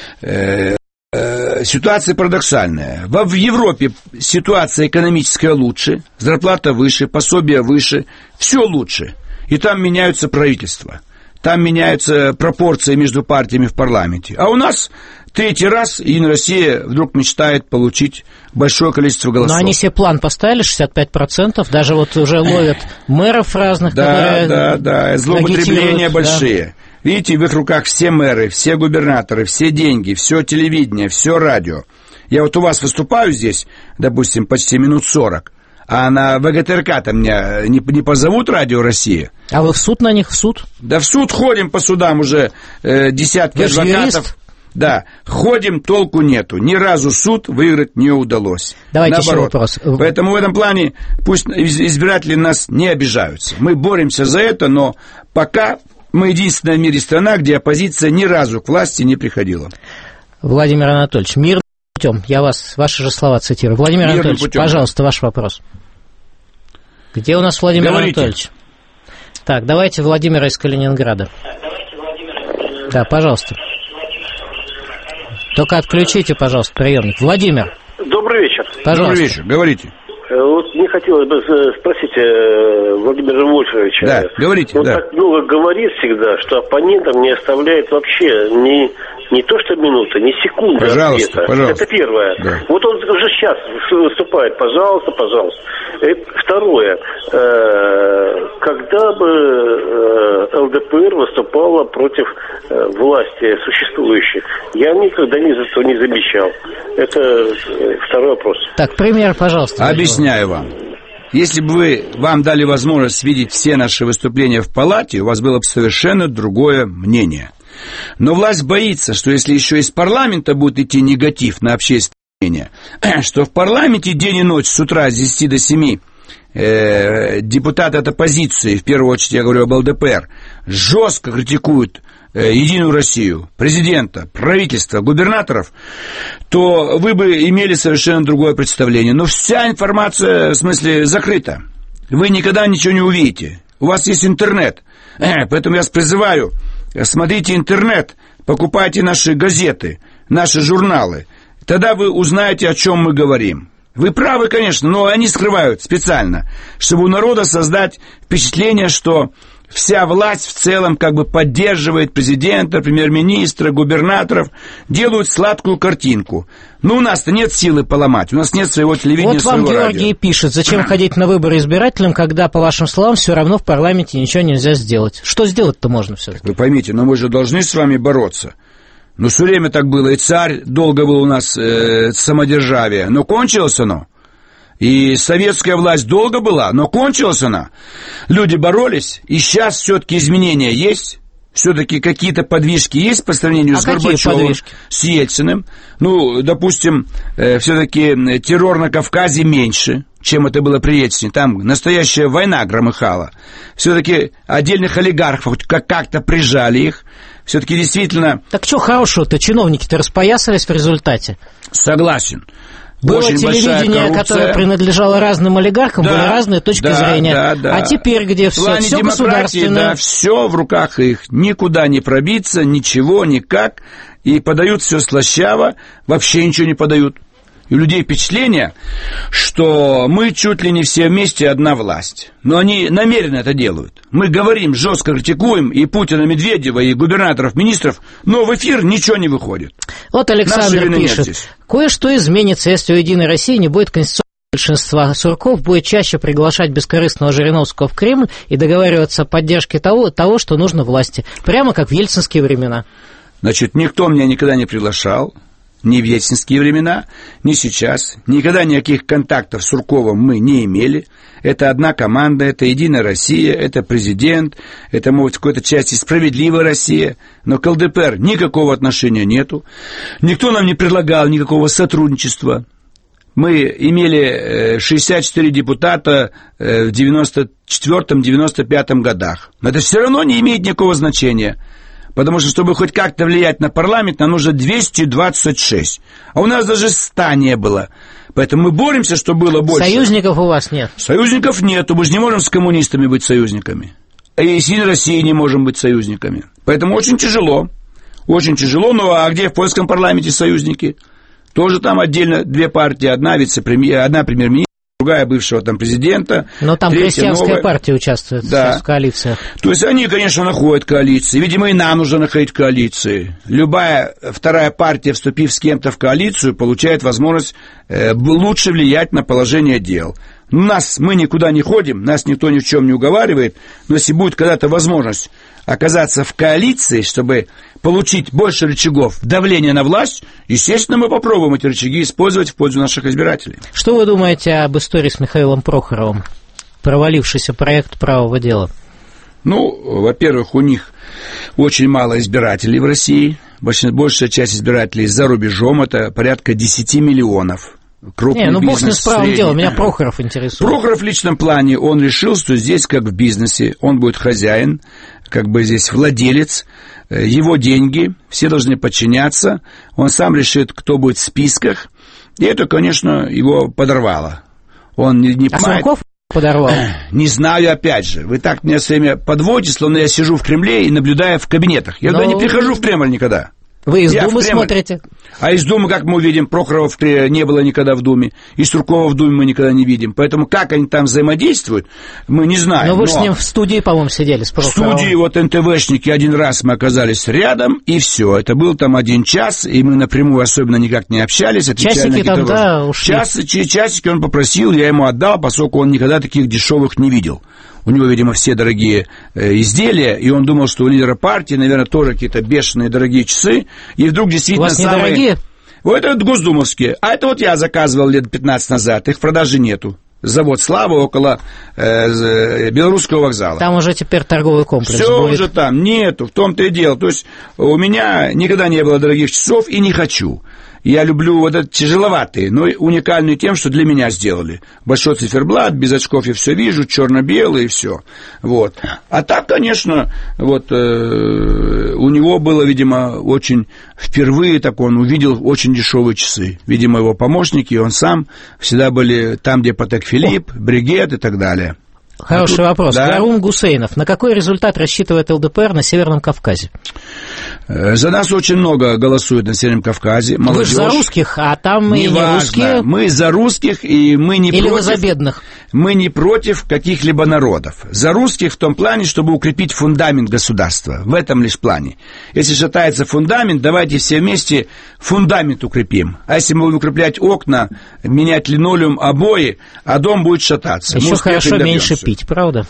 э, э, ситуация парадоксальная. В, в Европе ситуация экономическая лучше, зарплата выше, пособия выше, все лучше. И там меняются правительства, там меняются пропорции между партиями в парламенте. А у нас третий раз Единая Россия вдруг мечтает получить большое количество голосов. Но они себе план поставили, шестьдесят пять процентов, даже вот уже ловят мэров разных, да, которые да, да, злоупотребления большие. Да. Видите, в их руках все мэры, все губернаторы, все деньги, все телевидение, все радио. Я вот у вас выступаю здесь, допустим, почти минут сорок, а на вэ гэ тэ эр ка-то меня не, не позовут Радио Россия. А вы в суд на них, в суд? Да в суд ходим по судам уже э, десятки вы адвокатов. Юрист? Да, ходим, толку нету. Ни разу суд выиграть не удалось. Давайте наоборот. еще вопрос. Поэтому в этом плане пусть избиратели нас не обижаются. Мы боремся за это, но пока Мы единственная в мире страна, где оппозиция ни разу к власти не приходила. Владимир Анатольевич, мирным путем, я вас, ваши же слова цитирую. Владимир мирным Анатольевич, путем. Пожалуйста, ваш вопрос. Где у нас Владимир Говорите. Анатольевич? Так, давайте Владимира из Калининграда. Да, пожалуйста. Только отключите, пожалуйста, приемник. Владимир. Добрый вечер. Пожалуйста. Добрый вечер, говорите. Вот мне хотелось бы спросить Владимира Вольфовича. Да, говорите, Он да. так много говорит всегда, что оппонентам не оставляет вообще ни, не то что минуты, ни секунды пожалуйста, ответа. Пожалуйста. Это первое. Да. Вот он уже сейчас выступает. Пожалуйста, пожалуйста. Второе. Когда бы эл дэ пэ эр выступала против власти существующей, я никогда ни за что не замечал. Это второй вопрос. Так, пример, пожалуйста. Объясняю вам. Если бы вы, вам дали возможность видеть все наши выступления в палате, у вас было бы совершенно другое мнение. Но власть боится, что если еще из парламента будет идти негатив на общественное мнение, что в парламенте день и ночь с утра с десяти до семи э, депутаты от оппозиции, в первую очередь я говорю об эл дэ пэ эр, жестко критикуют Единую Россию, президента, правительства, губернаторов, то вы бы имели совершенно другое представление. Но вся информация, в смысле, закрыта. Вы никогда ничего не увидите. У вас есть интернет. Поэтому я вас призываю, смотрите интернет, покупайте наши газеты, наши журналы. Тогда вы узнаете, о чем мы говорим. Вы правы, конечно, но они скрывают специально, чтобы у народа создать впечатление, что вся власть в целом как бы поддерживает президента, премьер-министра, губернаторов, делают сладкую картинку. Но у нас-то нет силы поломать, у нас нет своего телевидения, вот вам своего Георгий радио. Пишет, зачем ходить на выборы избирателям, когда, по вашим словам, все равно в парламенте ничего нельзя сделать. Что сделать-то можно все-таки? Вы поймите, но мы же должны с вами бороться. Ну, все время так было, и царь долго был у нас э, самодержавие, но кончилось оно. И советская власть долго была, но кончилась она. Люди боролись, и сейчас все-таки изменения есть. Все-таки какие-то подвижки есть по сравнению а с Горбачевым, с Ельциным. Ну, допустим, э, все-таки террор на Кавказе меньше, чем это было при Ельцине. Там настоящая война громыхала. Все-таки отдельных олигархов как-то прижали их. Все-таки действительно... Так что хорошего-то? Чиновники-то распоясались в результате. Согласен. Было очень телевидение, которое принадлежало разным олигархам, да, были разные точки да, зрения. Да, да. А теперь где все, все государственное? Да, все в руках их, никуда не пробиться, ничего, никак. И подают все слащаво, вообще ничего не подают. И у людей впечатление, что мы чуть ли не все вместе одна власть. Но они намеренно это делают. Мы говорим, жестко критикуем и Путина, Медведева, и губернаторов, министров, но в эфир ничего не выходит. Вот Александр пишет, кое-что изменится, если у Единой России не будет конституционного большинства. Сурков будет чаще приглашать бескорыстного Жириновского в Кремль и договариваться о поддержке того, того, что нужно власти. Прямо как в ельцинские времена. Значит, никто меня никогда не приглашал. Ни в ельцинские времена, ни сейчас. Никогда никаких контактов с Сурковым мы не имели. Это одна команда, это Единая Россия, это президент, это, может, в какой-то части Справедливая Россия. Но к эл дэ пэ эр никакого отношения нету. Никто нам не предлагал никакого сотрудничества. Мы имели шестьдесят четыре депутата в девяносто четвёртом — девяносто пятом годах. Но это все равно не имеет никакого значения. Потому что, чтобы хоть как-то влиять на парламент, нам нужно двести двадцать шесть. А у нас даже ста не было. Поэтому мы боремся, чтобы было больше. Союзников у вас нет? Союзников нету. Мы же не можем с коммунистами быть союзниками. И с Единой Россией не можем быть союзниками. Поэтому очень тяжело. Очень тяжело. Ну, а где в польском парламенте союзники? Тоже там отдельно две партии. Одна вице-премьер, одна премьер-министр, другая бывшего там президента. Но там крестьянская новая партия участвует, да, в коалициях. То есть они, конечно, находят коалиции. Видимо, и нам нужно находить коалиции. Любая вторая партия, вступив с кем-то в коалицию, получает возможность э, лучше влиять на положение дел. Нас, мы никуда не ходим, нас никто ни в чем не уговаривает, но если будет когда-то возможность оказаться в коалиции, чтобы получить больше рычагов давления на власть, естественно, мы попробуем эти рычаги использовать в пользу наших избирателей. Что вы думаете об истории с Михаилом Прохоровым? Провалившийся проект правого дела. Ну, во-первых, у них очень мало избирателей в России. Большая часть избирателей за рубежом, это порядка десять миллионов. Крупный Не, ну бизнес, бог с правым средний. делом, меня Прохоров интересует. Прохоров в личном плане, он решил, что здесь, как в бизнесе, он будет хозяин, как бы здесь владелец, его деньги, все должны подчиняться, он сам решит, кто будет в списках, и это, конечно, его подорвало. Он не, не а понимает... Сурков подорвал? Не знаю, опять же. Вы так меня все время подводите, словно я сижу в Кремле и наблюдаю в кабинетах. Я Но... туда не прихожу в Кремль никогда. Вы из я Думы смотрите? А из Думы, как мы увидим, Прохорова не было никогда в Думе, и Суркова в Думе мы никогда не видим. Поэтому как они там взаимодействуют, мы не знаем. Но вы же Но... с ним в студии, по-моему, сидели с Прохоровым. В студии вот эн тэ вэ-шники один раз мы оказались рядом, и все. Это был там один час, и мы напрямую особенно никак не общались. Часики там, да, ушли. Час, часики он попросил, я ему отдал, поскольку он никогда таких дешевых не видел. У него, видимо, все дорогие э, изделия, и он думал, что у лидера партии, наверное, тоже какие-то бешеные дорогие часы, и вдруг действительно... У вас самые... недорогие? Вот это вот госдумовские. А это вот я заказывал лет пятнадцать назад, их в продаже нету. Завод «Слава» около э, Белорусского вокзала. Там уже теперь торговый комплекс Все будет. уже там, нету, в том-то и дело. То есть у меня никогда не было дорогих часов и не хочу. Я люблю вот этот тяжеловатые, но уникальные тем, что для меня сделали. Большой циферблат, без очков я все вижу, черно-белый и все. Вот. А так, конечно, вот э, у него было, видимо, очень впервые так он увидел очень дешевые часы. Видимо, его помощники, он сам всегда были там, где Патек Филипп, Бригет и так далее. Хороший а тут, вопрос. Да. Гарун Гусейнов. На какой результат рассчитывает эл дэ пэ эр на Северном Кавказе? За нас очень много голосует на Северном Кавказе. Молодежь. Вы же за русских, а там не и не важно. Русские. Мы за русских, и мы не Или против... вы за бедных? Мы не против каких-либо народов. За русских в том плане, чтобы укрепить фундамент государства. В этом лишь плане. Если шатается фундамент, давайте все вместе фундамент укрепим. А если мы будем укреплять окна, менять линолеум, обои, а дом будет шататься. Еще хорошо меньше пить, правда?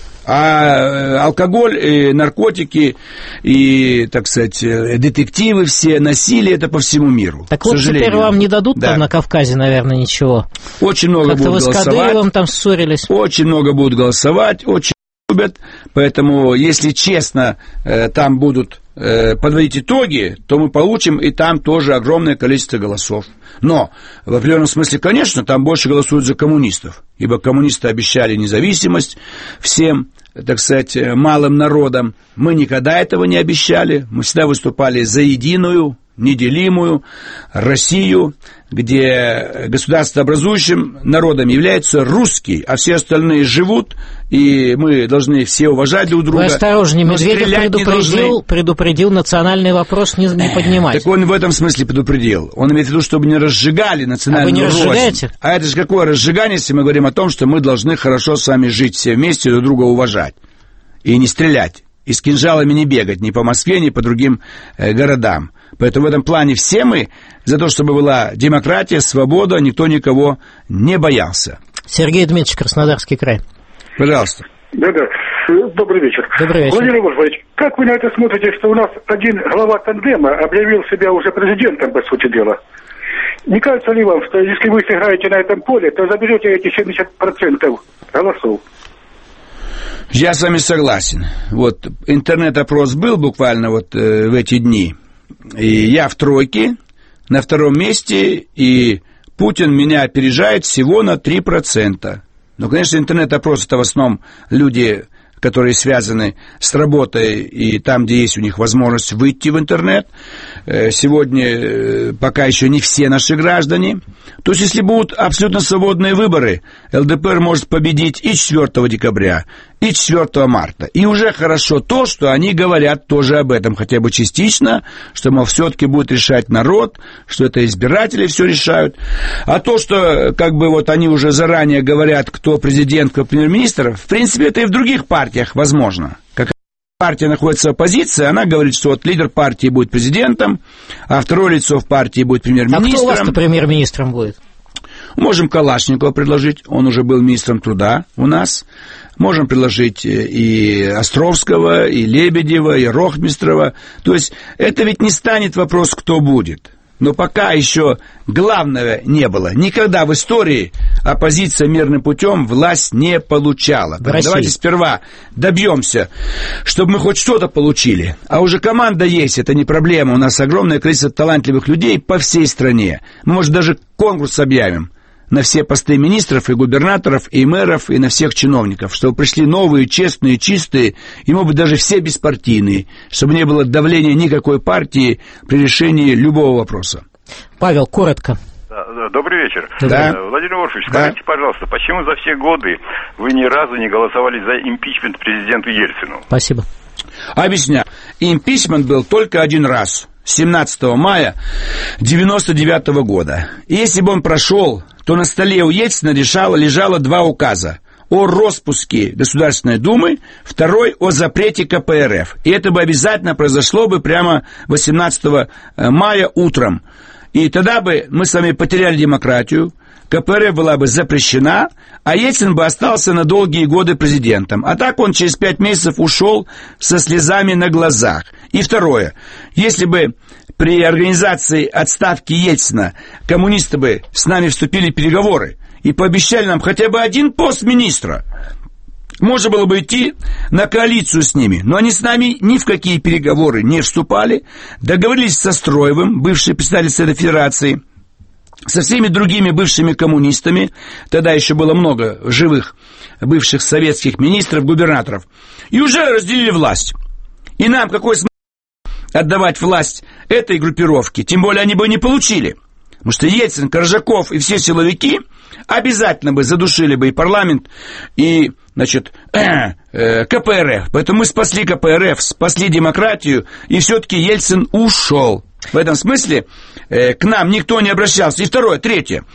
А алкоголь, и наркотики, и, так сказать, детективы все, насилие, это по всему миру. Так вот теперь вам не дадут да. там на Кавказе, наверное, ничего? Очень много Как-то будут голосовать. Как-то вы с Кадыровым там ссорились. Очень много будут голосовать, очень любят. Поэтому, если честно, там будут подводить итоги, то мы получим и там тоже огромное количество голосов. Но, в определенном смысле, конечно, там больше голосуют за коммунистов, ибо коммунисты обещали независимость всем, так сказать, малым народам. Мы никогда этого не обещали, мы всегда выступали за единую, неделимую Россию, где государствообразующим народом является русский, а все остальные живут, и мы должны все уважать друг друга. Вы осторожнее, Медведев предупредил, предупредил национальный вопрос не, не поднимать. Так он в этом смысле предупредил. Он имеет в виду, чтобы не разжигали национальную рознь. А вы не разжигаете? А это же какое разжигание, если мы говорим о том, что мы должны хорошо с вами жить все вместе, друг друга уважать и не стрелять, и с кинжалами не бегать ни по Москве, ни по другим э, городам. Поэтому в этом плане все мы за то, чтобы была демократия, свобода, никто никого не боялся. Сергей Дмитриевич, Краснодарский край. Пожалуйста. Да-да. Добрый вечер. Добрый вечер. Владимир Владимирович, как вы на это смотрите, что у нас один глава тандема объявил себя уже президентом, по сути дела? Не кажется ли вам, что если вы сыграете на этом поле, то заберете эти семьдесят процентов голосов? Я с вами согласен. Вот интернет-опрос был буквально вот э, в эти дни. И я в тройке, на втором месте, и Путин меня опережает всего на три процента. Но, конечно, интернет-опрос — это в основном люди, которые связаны с работой и там, где есть у них возможность выйти в интернет. Сегодня пока еще не все наши граждане. То есть, если будут абсолютно свободные выборы, эл дэ пэ эр может победить и четвёртого декабря, и четвёртого марта. И уже хорошо то, что они говорят тоже об этом, хотя бы частично, что, мол, все-таки будет решать народ, что это избиратели все решают. А то, что, как бы, вот они уже заранее говорят, кто президент, кто премьер-министр, в принципе, это и в других партиях возможно. Как партия находится в оппозиции, она говорит, что вот лидер партии будет президентом, а второе лицо в партии будет премьер-министром. А кто у вас-то премьер-министром будет? Можем Калашникова предложить, он уже был министром труда у нас. Можем предложить и Островского, и Лебедева, и Рохмистрова. То есть это ведь не станет вопрос, кто будет. Но пока еще главного не было. Никогда в истории оппозиция мирным путем власть не получала. Давайте сперва добьемся, чтобы мы хоть что-то получили. А уже команда есть, это не проблема. У нас огромное количество талантливых людей по всей стране. Мы, может, даже конкурс объявим. на все посты министров и губернаторов, и мэров, и на всех чиновников, чтобы пришли новые, честные, чистые, и, может быть, даже все беспартийные, чтобы не было давления никакой партии при решении любого вопроса. Павел, коротко. Добрый вечер. Да. Владимир Вольфович, да. скажите, пожалуйста, почему за все годы вы ни разу не голосовали за импичмент президенту Ельцину? Спасибо. Объясняю. Импичмент был только один раз, семнадцатого мая девяносто девятого года. И если бы он прошел, то на столе у Ельцина лежало, лежало два указа. О распуске Государственной Думы, второй о запрете ка пэ эр эф. И это бы обязательно произошло бы прямо восемнадцатого мая утром. И тогда бы мы с вами потеряли демократию, ка пэ эр эф была бы запрещена, а Ельцин бы остался на долгие годы президентом. А так он через пять месяцев ушел со слезами на глазах. И второе. Если бы при организации отставки Ельцина коммунисты бы с нами вступили в переговоры и пообещали нам хотя бы один пост министра, можно было бы идти на коалицию с ними. Но они с нами ни в какие переговоры не вступали. Договорились со Строевым, бывший председатель Совета Федерации, со всеми другими бывшими коммунистами. Тогда еще было много живых бывших советских министров, губернаторов. И уже разделили власть. И нам какой смысл отдавать власть этой группировке? Тем более они бы не получили. Потому что Ельцин, Коржаков и все силовики обязательно бы задушили бы и парламент, и, значит, э, э, ка пэ эр эф. Поэтому мы спасли ка пэ эр эф, спасли демократию, и все-таки Ельцин ушел. В этом смысле э, к нам никто не обращался. И второе, третье.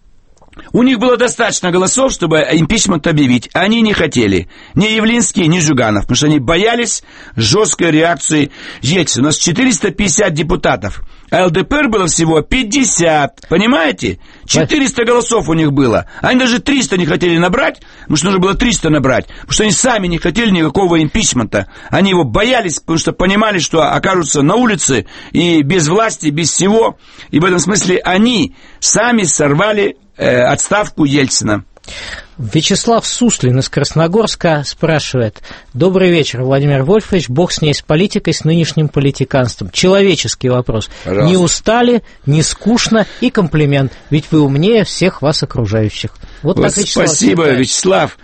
У них было достаточно голосов, чтобы импичмент объявить. Они не хотели. Ни Явлинский, ни Зюганов. Потому что они боялись жесткой реакции Ельцина. У нас четыреста пятьдесят депутатов. А эл дэ пэ эр было всего пятьдесят. Понимаете? четыреста голосов у них было. Они даже триста не хотели набрать. Потому что нужно было триста набрать. Потому что они сами не хотели никакого импичмента. Они его боялись, потому что понимали, что окажутся на улице и без власти, без всего. И в этом смысле они сами сорвали отставку Ельцина. Вячеслав Суслин из Красногорска спрашивает: добрый вечер, Владимир Вольфович, бог с ней, с политикой, с нынешним политиканством. Человеческий вопрос. Пожалуйста. Не устали, не скучно и комплимент, ведь вы умнее всех вас окружающих. Вот, вот так Вячеслав. Спасибо, считает. Вячеслав.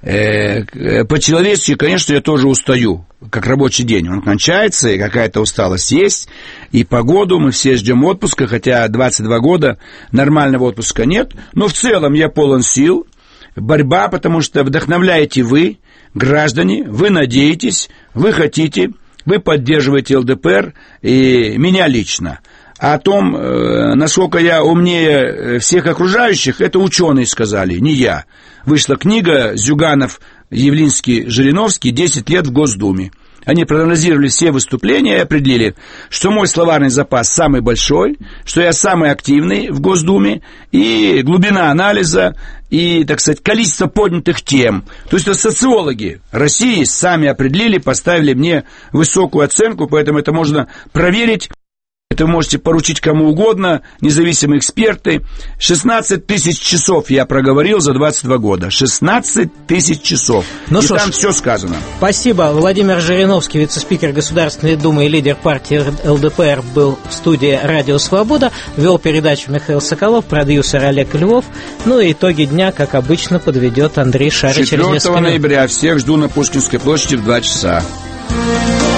Э, по-человечески, конечно, я тоже устаю, как рабочий день. Он кончается, и какая-то усталость есть, и погоду, мы все ждем отпуска, хотя двадцать два года нормального отпуска нет, но в целом я полон сил. Борьба, потому что вдохновляете вы, граждане, вы надеетесь, вы хотите, вы поддерживаете эл дэ пэ эр и меня лично. А о том, насколько я умнее всех окружающих, это ученые сказали, не я. Вышла книга Зюганов, Явлинский, Жириновский «десять лет в Госдуме». Они проанализировали все выступления и определили, что мой словарный запас самый большой, что я самый активный в Госдуме, и глубина анализа, и, так сказать, количество поднятых тем. То есть это социологи России сами определили, поставили мне высокую оценку, поэтому это можно проверить. Это вы можете поручить кому угодно, независимые эксперты. шестнадцать тысяч часов я проговорил за двадцать два года. шестнадцать тысяч часов. Ну, и там ж, все сказано. Спасибо. Владимир Жириновский, вице-спикер Государственной Думы и лидер партии эл дэ пэ эр, был в студии «Радио Свобода». Вел передачу Михаил Соколов, продюсер Олег Львов. Ну и итоги дня, как обычно, подведет Андрей Шарий через несколько минут. четвёртого ноября всех жду на Пушкинской площади в два часа.